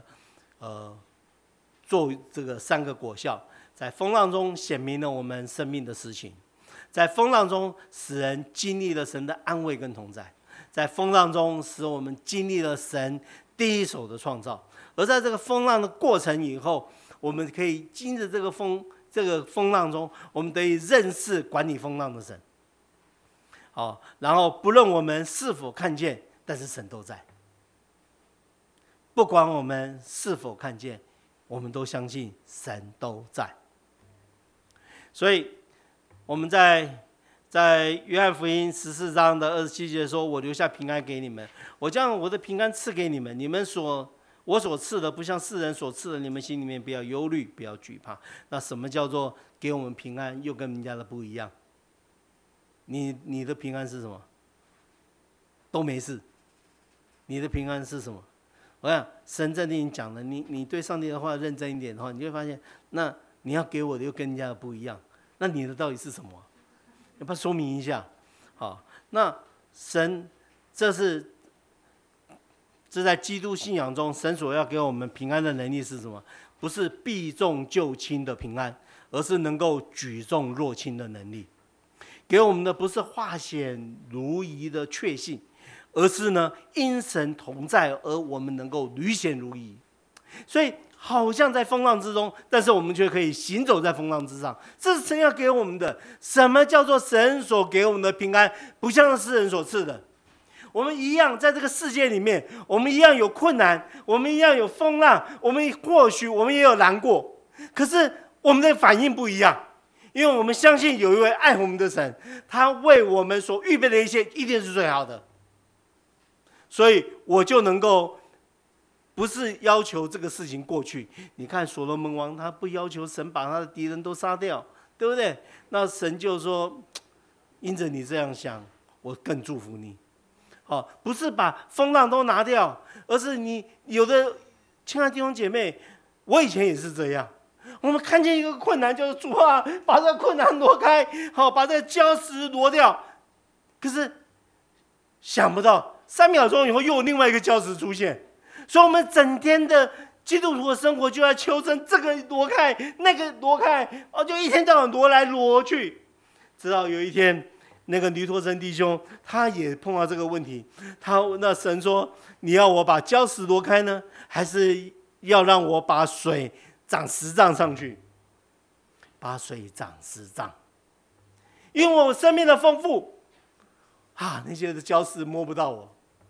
做这个3个果效。在风浪中显明了我们生命的实情，在风浪中使人经历了神的安慰跟同在，在风浪中使我们经历了神第一手的创造。而在这个风浪的过程以后，我们可以经着这个风浪中，我们得以认识管理风浪的神。好，然后不论我们是否看见，但是神都在。不管我们是否看见，我们都相信神都在。所以我们在约翰福音14章的27节说：“我留下平安给你们，我将我的平安赐给你们。你们我所赐的，不像世人所赐的。你们心里面不要忧虑，不要惧怕。”那什么叫做给我们平安？又跟人家的不一样。你的平安是什么？都没事。你的平安是什么？我想神在跟你讲的，你对上帝的话认真一点的话，你就会发现，那你要给我的又跟人家的不一样。那你的到底是什么？要不要说明一下？好，那神这在基督信仰中，神所要给我们平安的能力是什么？不是避重就轻的平安，而是能够举重若轻的能力。给我们的不是化险如夷的确信，而是呢因神同在而我们能够履险如夷。所以好像在风浪之中，但是我们却可以行走在风浪之上。这是神要给我们的。什么叫做神所给我们的平安？不像是世人所赐的。我们一样在这个世界里面，我们一样有困难，我们一样有风浪，或许我们也有难过，可是我们的反应不一样。因为我们相信有一位爱我们的神，他为我们所预备的一切一定是最好的，所以我就能够不是要求这个事情过去。你看所罗门王，他不要求神把他的敌人都杀掉，对不对？那神就说，因着你这样想，我更祝福你。好，不是把风浪都拿掉，而是你有的亲爱的弟兄姐妹，我以前也是这样。我们看见一个困难，就是主啊，把这个困难挪开，好，把这个礁石挪掉。可是想不到3秒钟以后，又有另外一个礁石出现。所以，我们整天的基督徒的生活就在求神，这个挪开，那个挪开，就一天到晚挪来挪去。直到有一天，那个尼托生弟兄他也碰到这个问题，那神说：“你要我把礁石挪开呢，还是要让我把水涨10丈上去？把水涨10丈，因为我生命的丰富那些的礁石摸不到我，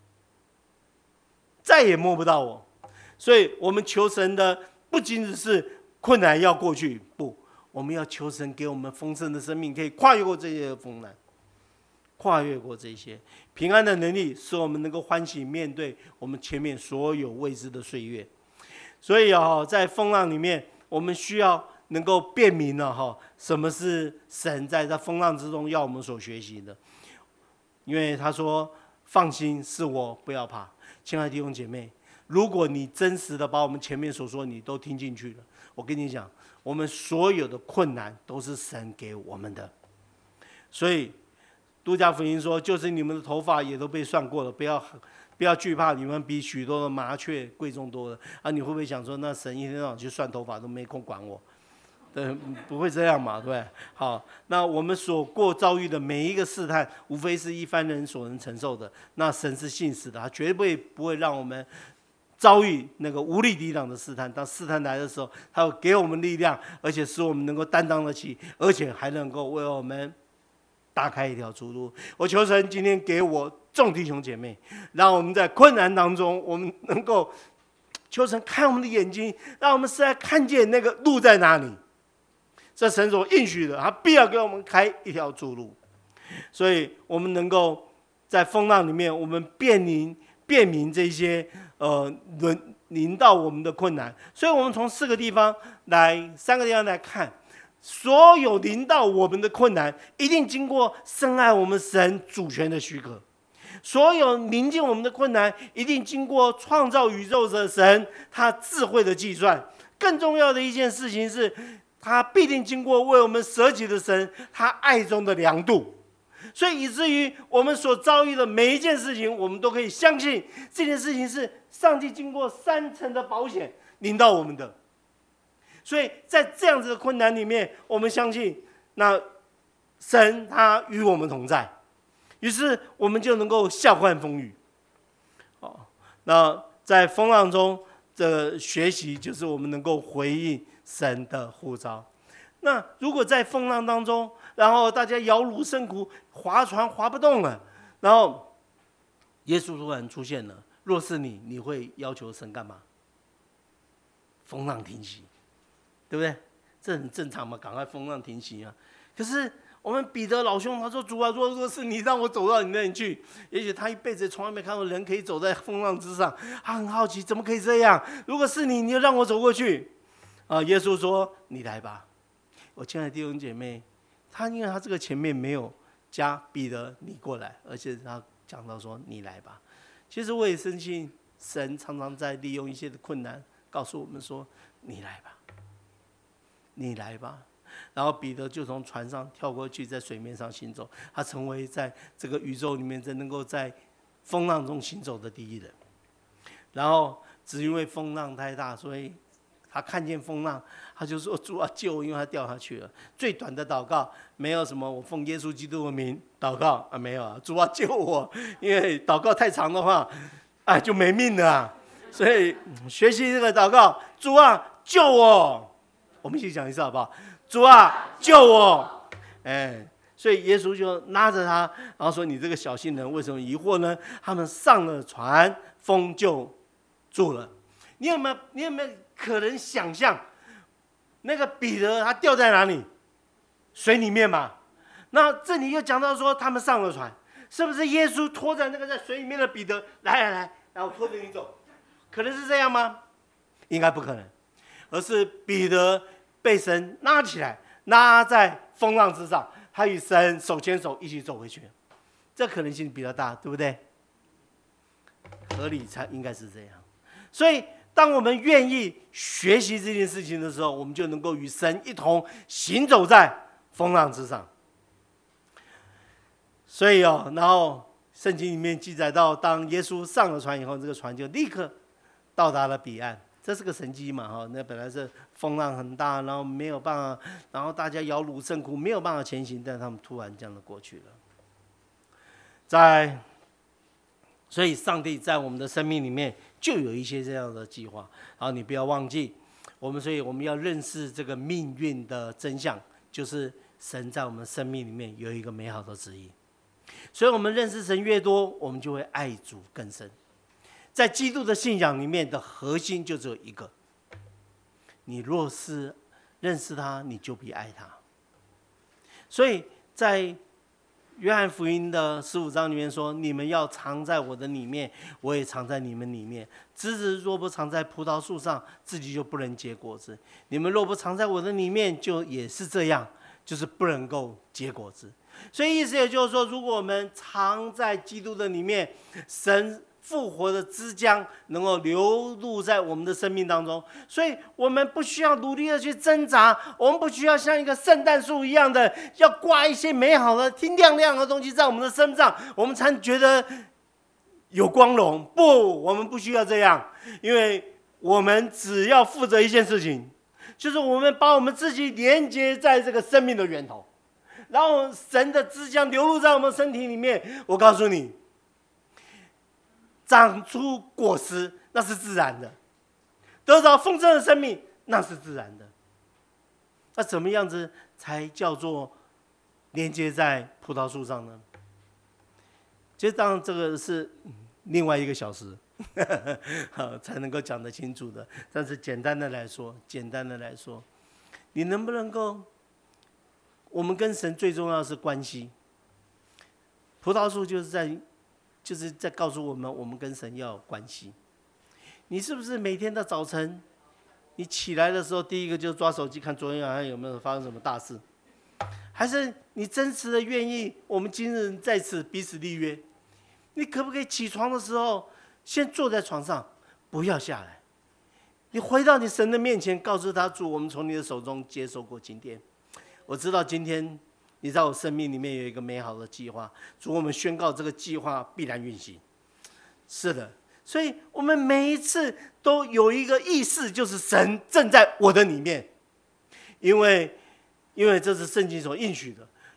再也摸不到我。所以我们求神的不仅只是困难要过去，不，我们要求神给我们丰盛的生命，可以跨越过这些风难，跨越过这些平安的能力，使我们能够欢喜面对我们前面所有未知的岁月。所以在风浪里面，我们需要能够辨明了什么是神在这风浪之中要我们所学习的。因为他说：“放心，是我，不要怕。”亲爱的弟兄姐妹，如果你真实的把我们前面所说你都听进去了，我跟你讲，我们所有的困难都是神给我们的。所以路加福音说：“就是你们的头发也都被算过了，不要惧怕，你们比许多的麻雀贵重多了。”你会不会想说，那神一天到晚去算头发都没空管我？对，不会这样嘛，对不对？好，那我们所遭遇的每一个试探，无非是一般人所能承受的。那神是信实的，他绝对不会让我们遭遇那个无力抵挡的试探。当试探来的时候，他会给我们力量，而且使我们能够担当得起，而且还能够为我们打开一条出路。我求神今天给我众弟兄姐妹，让我们在困难当中，我们能够求神开我们的眼睛，让我们实在看见那个路在哪里。这神所应许的，他必要给我们开一条出路。所以我们能够在风浪里面，我们辨明这些临到我们的困难。所以我们从3个地方来看，所有临到我们的困难，一定经过深爱我们神主权的许可。所有临近我们的困难，一定经过创造宇宙的神他智慧的计算。更重要的一件事情是，他必定经过为我们舍己的神他爱中的量度。所以以至于我们所遭遇的每一件事情，我们都可以相信这件事情是上帝经过3层的保险临到我们的。所以在这样子的困难里面，我们相信那神他与我们同在，于是我们就能够笑看风雨。那在风浪中的学习，就是我们能够回应神的呼召。那如果在风浪当中，然后大家摇橹甚苦，划船划不动了，然后耶稣突然出现了，若是你，你会要求神干嘛？风浪停息，对不对？这很正常嘛，赶快风浪停息啊！可是我们彼得老兄他说：“主啊，若是你让我走到你那里去，也许他一辈子从来没看过人可以走在风浪之上，他很好奇，怎么可以这样？如果是你，你就让我走过去。”耶稣说：“你来吧。”我亲爱的弟兄姐妹，因为他这个前面没有加彼得你过来，而且他讲到说你来吧。其实我也深信神常常在利用一些的困难，告诉我们说：“你来吧，你来吧。”然后彼得就从船上跳过去，在水面上行走，他成为在这个宇宙里面能够在风浪中行走的第一人。然后只因为风浪太大，所以他看见风浪，他就说：“主啊，救我！”因为他掉下去了。最短的祷告没有什么，我奉耶稣基督的名祷告啊，没有啊，主啊，救我！因为祷告太长的话，就没命了啊。所以学习这个祷告，主啊，救我！我们一起讲一次好不好？主啊，救我！所以耶稣就拉着他，然后说：“你这个小信人，为什么疑惑呢？”他们上了船，风就住了。你有没有可能想象，那个彼得他掉在哪里？水里面嘛。那这里又讲到说他们上了船，是不是耶稣拖着那个在水里面的彼得，来，然后拖着你走？可能是这样吗？应该不可能，而是彼得被神拉起来，拉在风浪之上，他与神手牵手一起走回去。这可能性比较大，对不对？合理才应该是这样。所以当我们愿意学习这件事情的时候，我们就能够与神一同行走在风浪之上。所以然后圣经里面记载到，当耶稣上了船以后，这个船就立刻到达了彼岸。这是个神迹嘛，那本来是风浪很大，然后没有办法，然后大家摇橹甚苦，没有办法前行，但他们突然这样的过去了。所以上帝在我们的生命里面就有一些这样的计划，然后你不要忘记，所以我们要认识这个命运的真相，就是神在我们生命里面有一个美好的旨意。所以我们认识神越多，我们就会爱主更深。在基督的信仰里面的核心就只有一个：你若是认识他，你就必爱他。所以在约翰福音的15章里面说：“你们要藏在我的里面，我也藏在你们里面。枝子若不藏在葡萄树上，自己就不能结果子；你们若不藏在我的里面，就也是这样，就是不能够结果子。”所以意思也就是说，如果我们藏在基督的里面，神复活的枝浆能够流入在我们的生命当中，所以我们不需要努力的去挣扎，我们不需要像一个圣诞树一样的要挂一些美好的、亮亮的东西在我们的身上，我们才觉得有光荣。不，我们不需要这样，因为我们只要负责一件事情，就是我们把我们自己连接在这个生命的源头，然后神的枝浆流入在我们身体里面。我告诉你，长出果实那是自然的，得着丰盛的生命那是自然的。那怎么样子才叫做连接在葡萄树上呢？其实当然这个是另外一个小时才能够讲得清楚的。但是简单的来说，你能不能够，我们跟神最重要的是关系。葡萄树就是在告诉我们，我们跟神要有关系。你是不是每天的早晨，你起来的时候，第一个就抓手机看昨天晚上有没有发生什么大事？还是你真实的愿意，我们今日在此彼此立约？你可不可以起床的时候，先坐在床上，不要下来？你回到你神的面前，告诉他：主，我们从你的手中接受过今天。我知道今天你在我生命里面有一个美好的计划，主，我们宣告这个计划必然运行。是的，所以我们每一次都有一个意识，就是神正在我的里面，因为这是圣经所应许的。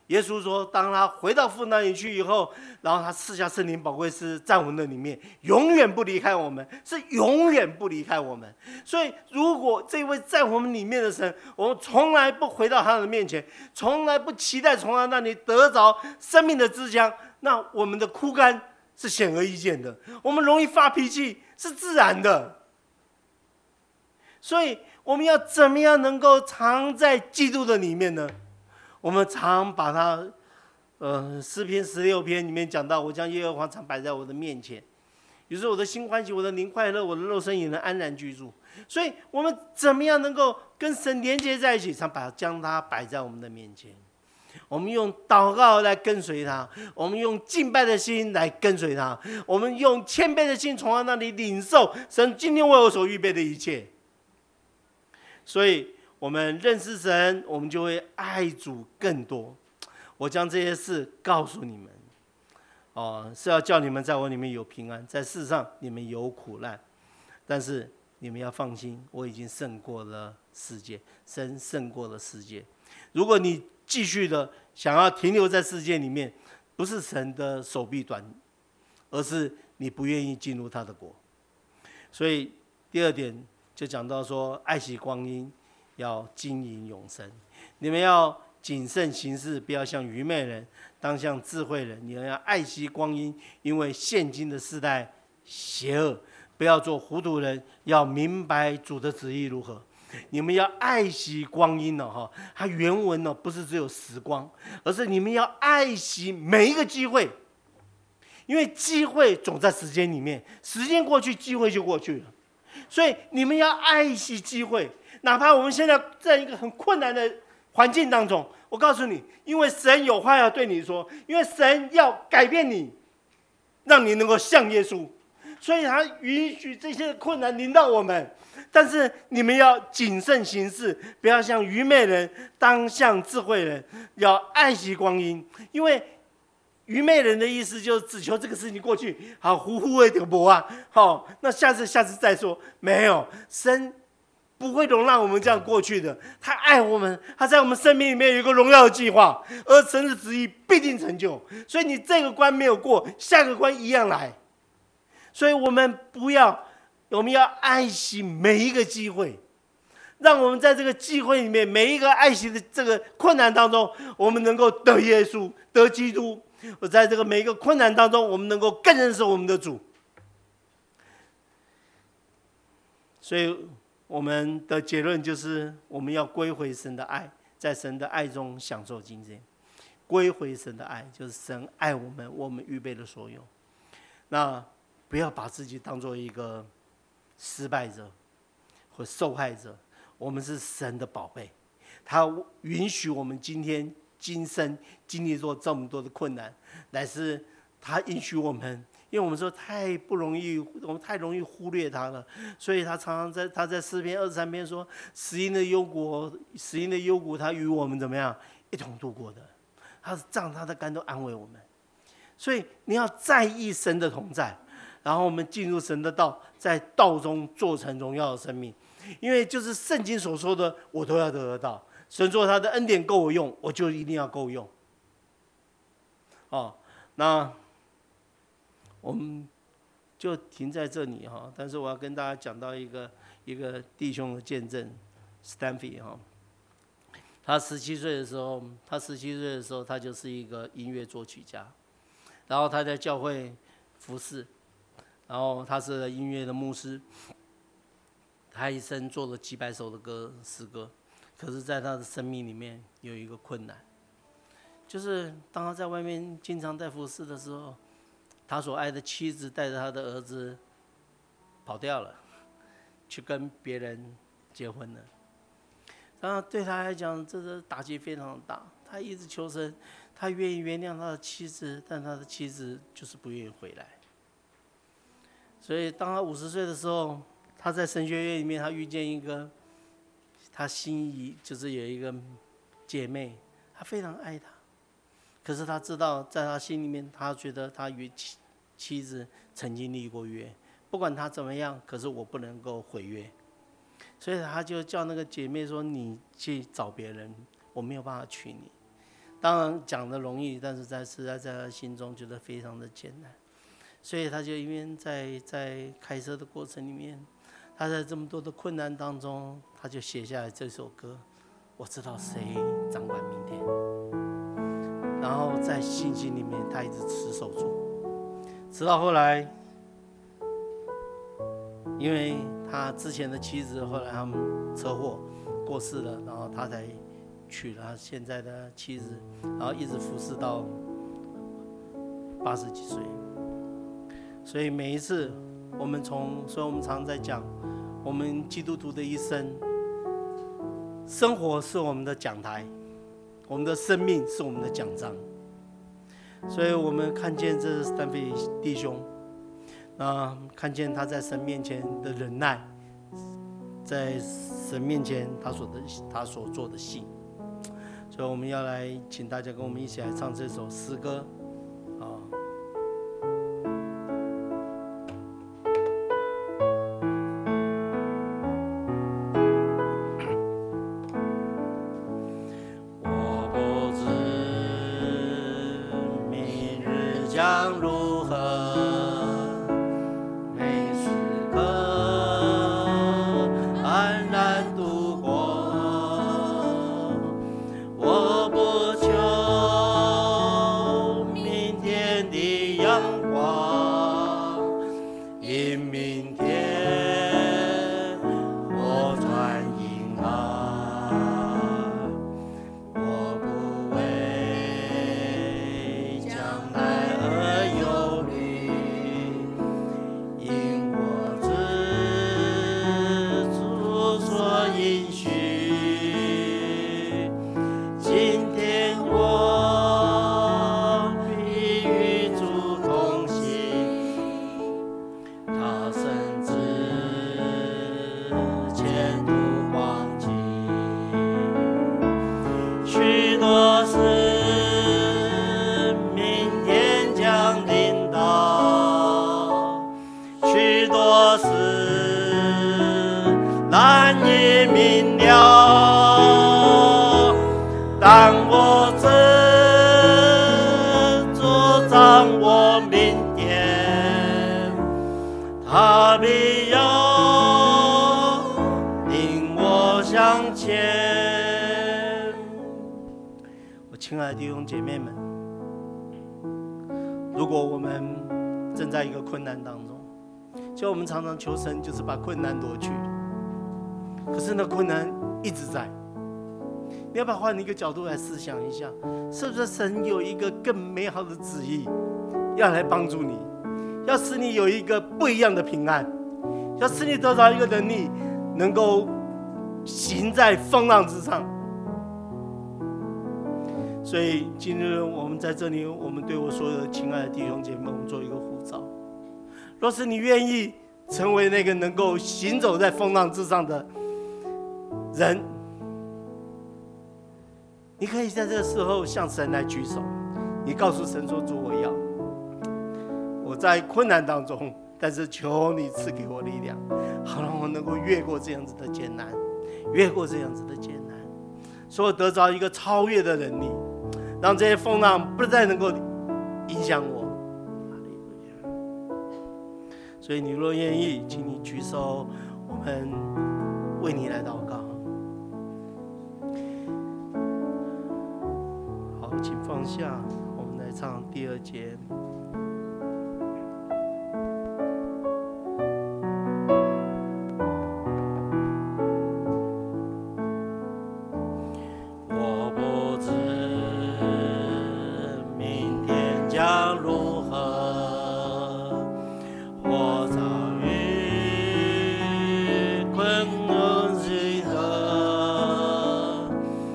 耶稣说，当他回到父那里去以后，然后他赐下圣灵宝贵师在我们的里面，永远不离开我们，是永远不离开我们。所以，如果这位在我们里面的神，我们从来不回到他的面前，从来不期待从他那里得着生命的支枪，那我们的枯干是显而易见的，我们容易发脾气是自然的。所以，我们要怎么样能够藏在基督的里面呢？我们常把它，诗篇16篇里面讲到，我将耶和华常摆在我的面前，于是我的心欢喜，我的灵快乐，我的肉身也能安然居住。所以，我们怎么样能够跟神连接在一起？将它摆在我们的面前。我们用祷告来跟随他，我们用敬拜的心来跟随他，我们用谦卑的心从他那里领受神今天为我所预备的一切。所以，我们认识神，我们就会爱主更多。我将这些事告诉你们，是要叫你们在我里面有平安，在世上你们有苦难，但是你们要放心，我已经胜过了世界，神胜过了世界。如果你继续的想要停留在世界里面，不是神的手臂短，而是你不愿意进入他的国。所以第二点就讲到说，爱惜光阴，要经营永生。你们要谨慎行事，不要像愚昧人，当像智慧人。你们要爱惜光阴，因为现今的世代邪恶，不要做糊涂人，要明白主的旨意如何。你们要爱惜光阴哦，它原文呢不是只有时光，而是你们要爱惜每一个机会，因为机会总在时间里面，时间过去，机会就过去了。所以你们要爱惜机会，哪怕我们现在在一个很困难的环境当中，我告诉你，因为神有话要对你说，因为神要改变你，让你能够像耶稣，所以他允许这些困难临到我们。但是你们要谨慎行事，不要像愚昧人，当像智慧人，要爱惜光阴。因为愚昧人的意思就是只求这个事情过去，好呼呼的点播啊，好，那下次再说。没有，神不会容让我们这样过去的。他爱我们，他在我们生命里面有一个荣耀的计划，而神的旨意必定成就。所以你这个关没有过，下个关一样来。所以我们要爱惜每一个机会，让我们在这个机会里面，每一个爱惜的这个困难当中，我们能够得耶稣，得基督。我在这个每一个困难当中，我们能够更认识我们的主。所以我们的结论就是，我们要归回神的爱，在神的爱中享受今天。归回神的爱，就是神爱我们，我们预备的所有。那不要把自己当作一个失败者或受害者，我们是神的宝贝，他允许我们今生经历过这么多的困难，乃是他允许我们，因为我们说太不容易，我们太容易忽略他了，所以他常常在诗篇23篇说，死荫的幽谷，他与我们怎么样一同度过的，他的杖他的竿都安慰我们。所以你要在意神的同在，然后我们进入神的道，在道中做成荣耀的生命。因为就是圣经所说的，我都要得到。神说他的恩典够我用，我就一定要够用。那我们就停在这里哈。但是我要跟大家讲到一个弟兄的见证 ，Stanley 哈。他17岁的时候，他就是一个音乐作曲家，然后他在教会服侍，然后他是音乐的牧师，他一生做了几百首的诗歌。可是在他的生命里面有一个困难，就是当他在外面经常在服侍的时候，他所爱的妻子带着他的儿子跑掉了，去跟别人结婚了。然后对他来讲，这个打击非常大。他一直求神，他愿意原谅他的妻子，但他的妻子就是不愿意回来。所以当他50岁的时候，他在神学院里面，他遇见一个他心仪，就是有一个姐妹，他非常爱她，可是他知道，在他心里面，他觉得他与妻子曾经立过约，不管他怎么样，可是我不能够毁约，所以他就叫那个姐妹说：“你去找别人，我没有办法娶你。” 当然讲的容易，但是实在在他心中觉得非常的艰难，所以他就因为在开车的过程里面，他在这么多的困难当中，他就写下来这首歌。我知道谁掌管明天，然后在信心里面，他一直持守住，直到后来，因为他之前的妻子后来他们车祸过世了，然后他才娶了现在的妻子，然后一直服侍到80几岁。所以每一次所以我们常在讲，我们基督徒的一生，生活是我们的讲台，我们的生命是我们的奖章。所以我们看见这3位弟兄，看见他在神面前的忍耐，在神面前他所做的信。所以我们要来请大家跟我们一起来唱这首诗歌。将如何每时刻安然度过，我不求明天的阳光，因明天我转阴暗，我不为将来难以明了，当我正主掌握明天，他必要领我向前。我亲爱的弟兄姐妹们，如果我们正在一个困难当中，就我们常常求神就是把困难夺去，可是那困难一直在。你要不要换一个角度来思想一下，是不是神有一个更美好的旨意要来帮助你，要使你有一个不一样的平安，要使你得到一个能力，能够行在风浪之上。所以今日我们在这里，我们对我所有的亲爱的弟兄姐妹，我们做一个呼召。若是你愿意成为那个能够行走在风浪之上的人，你可以在这个时候向神来举手，你告诉神说：主，我在困难当中，但是求你赐给我力量，好让我能够越过这样子的艰难，越过这样子的艰难，所以我得着一个超越的能力，让这些风浪不再能够影响我。所以你若愿意，请你举手，我们为你来祷告。好，请放下，我们来唱第2节。我不知明天将如何，我遭遇困厄几何，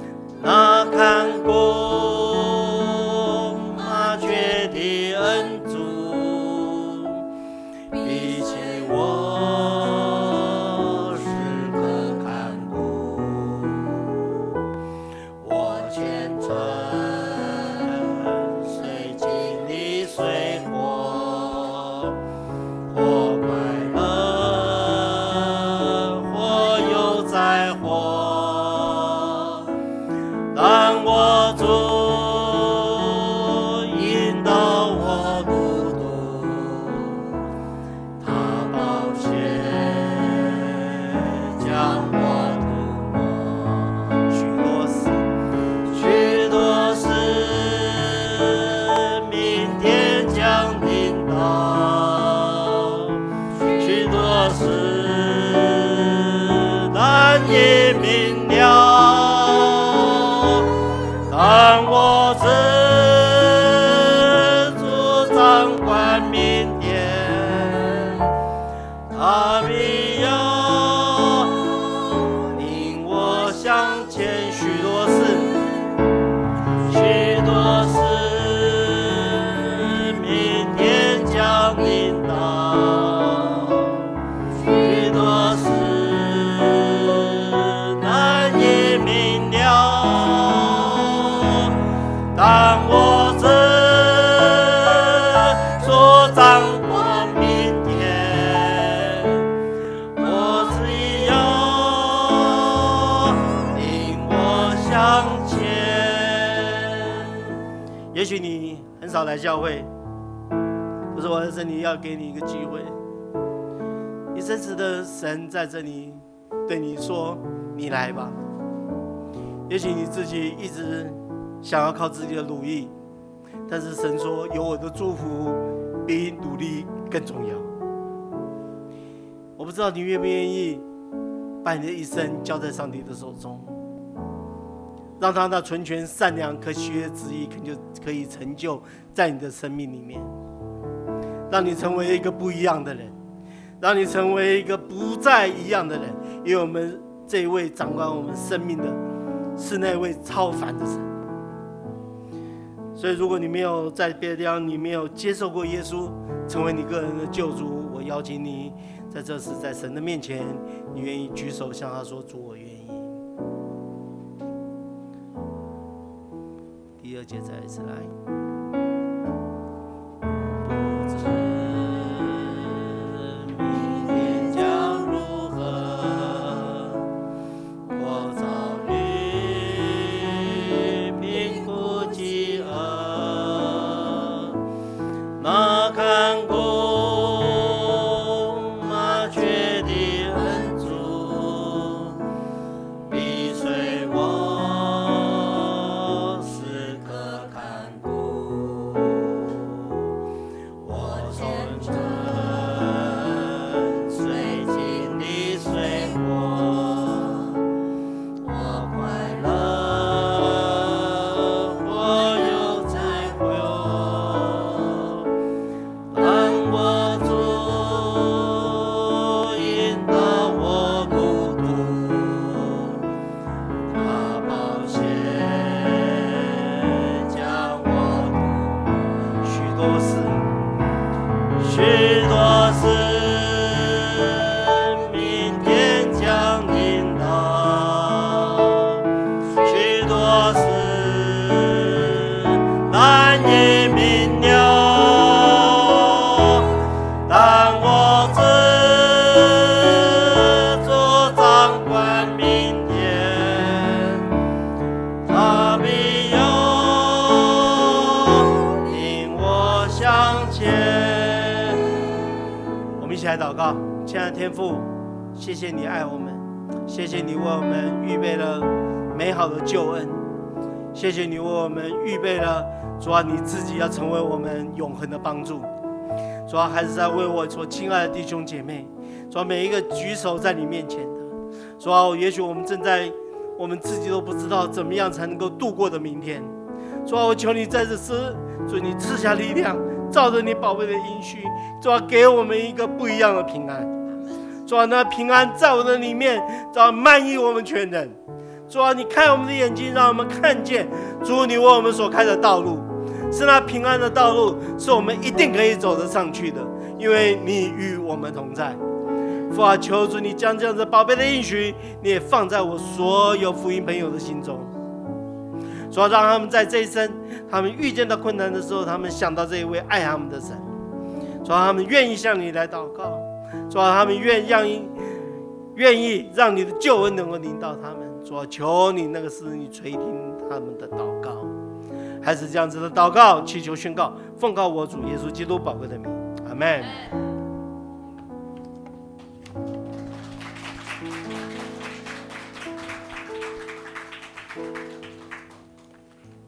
那看过麻雀的恩主， 道，许多事难以明了，但我知主掌管明天，他必要领我向前。许多事，许多事，明天将领导，许多事难以明了，但我知所掌管明天，我只要领我向前。也许你很少来教会，可是我在这里要给你一个机会，你真实的神在这里对你说：“你来吧。”也许你自己一直想要靠自己的努力，但是神说：“有我的祝福比努力更重要。”我不知道你愿不愿意把你的一生交在上帝的手中，让他那纯全、善良、可喜悦的旨意可以成就在你的生命里面，让你成为一个不一样的人，让你成为一个不再一样的人。因为我们这一位掌管我们生命的是那位超凡的神。所以如果你没有在别的地方，你没有接受过耶稣成为你个人的救主，我邀请你在这时在神的面前，你愿意举手向他说：“主，我愿意。”第二节再一次来。不知明天将如何，我遭遇贫苦饥饿，那看顾麻雀的恩主必随我时刻看顾，我从这水经历水过，我快乐，我又在乎，但我主引导我路途，他保险将我渡。许多事，许多事，明天将领导，许多事难以明了，但我知主掌管明天，他必要领我向前。我们一起来祷告。亲爱的天父，谢谢你爱我们，谢谢你为我们预备了美好的救恩，谢谢你为我们预备了主啊，你自己要成为我们永恒的帮助。主啊，还是在为我所亲爱的弟兄姐妹，主啊，每一个举手在你面前的，主啊，也许我们正在我们自己都不知道怎么样才能够度过的明天。主啊，我求你在这时，主你赐下力量，照着你宝贝的应许，主啊，给我们一个不一样的平安。主啊，那平安在我的里面，主啊，满溢我们全人。主啊，你开我们的眼睛，让我们看见主你为我们所开的道路，是那平安的道路，是我们一定可以走得上去的，因为你与我们同在。父啊，求主你将这样子宝贝的应许，你也放在我所有福音朋友的心中。主啊，让他们在这一生，他们遇见到困难的时候，他们想到这一位爱他们的神。主啊，他们愿意向你来祷告。主啊，他们愿意让你的救恩能够领导他们。主啊，求你那个时你垂听他们的祷告，还是这样子的祷告，祈求宣告，奉告我主耶稣基督宝贵的名，阿们。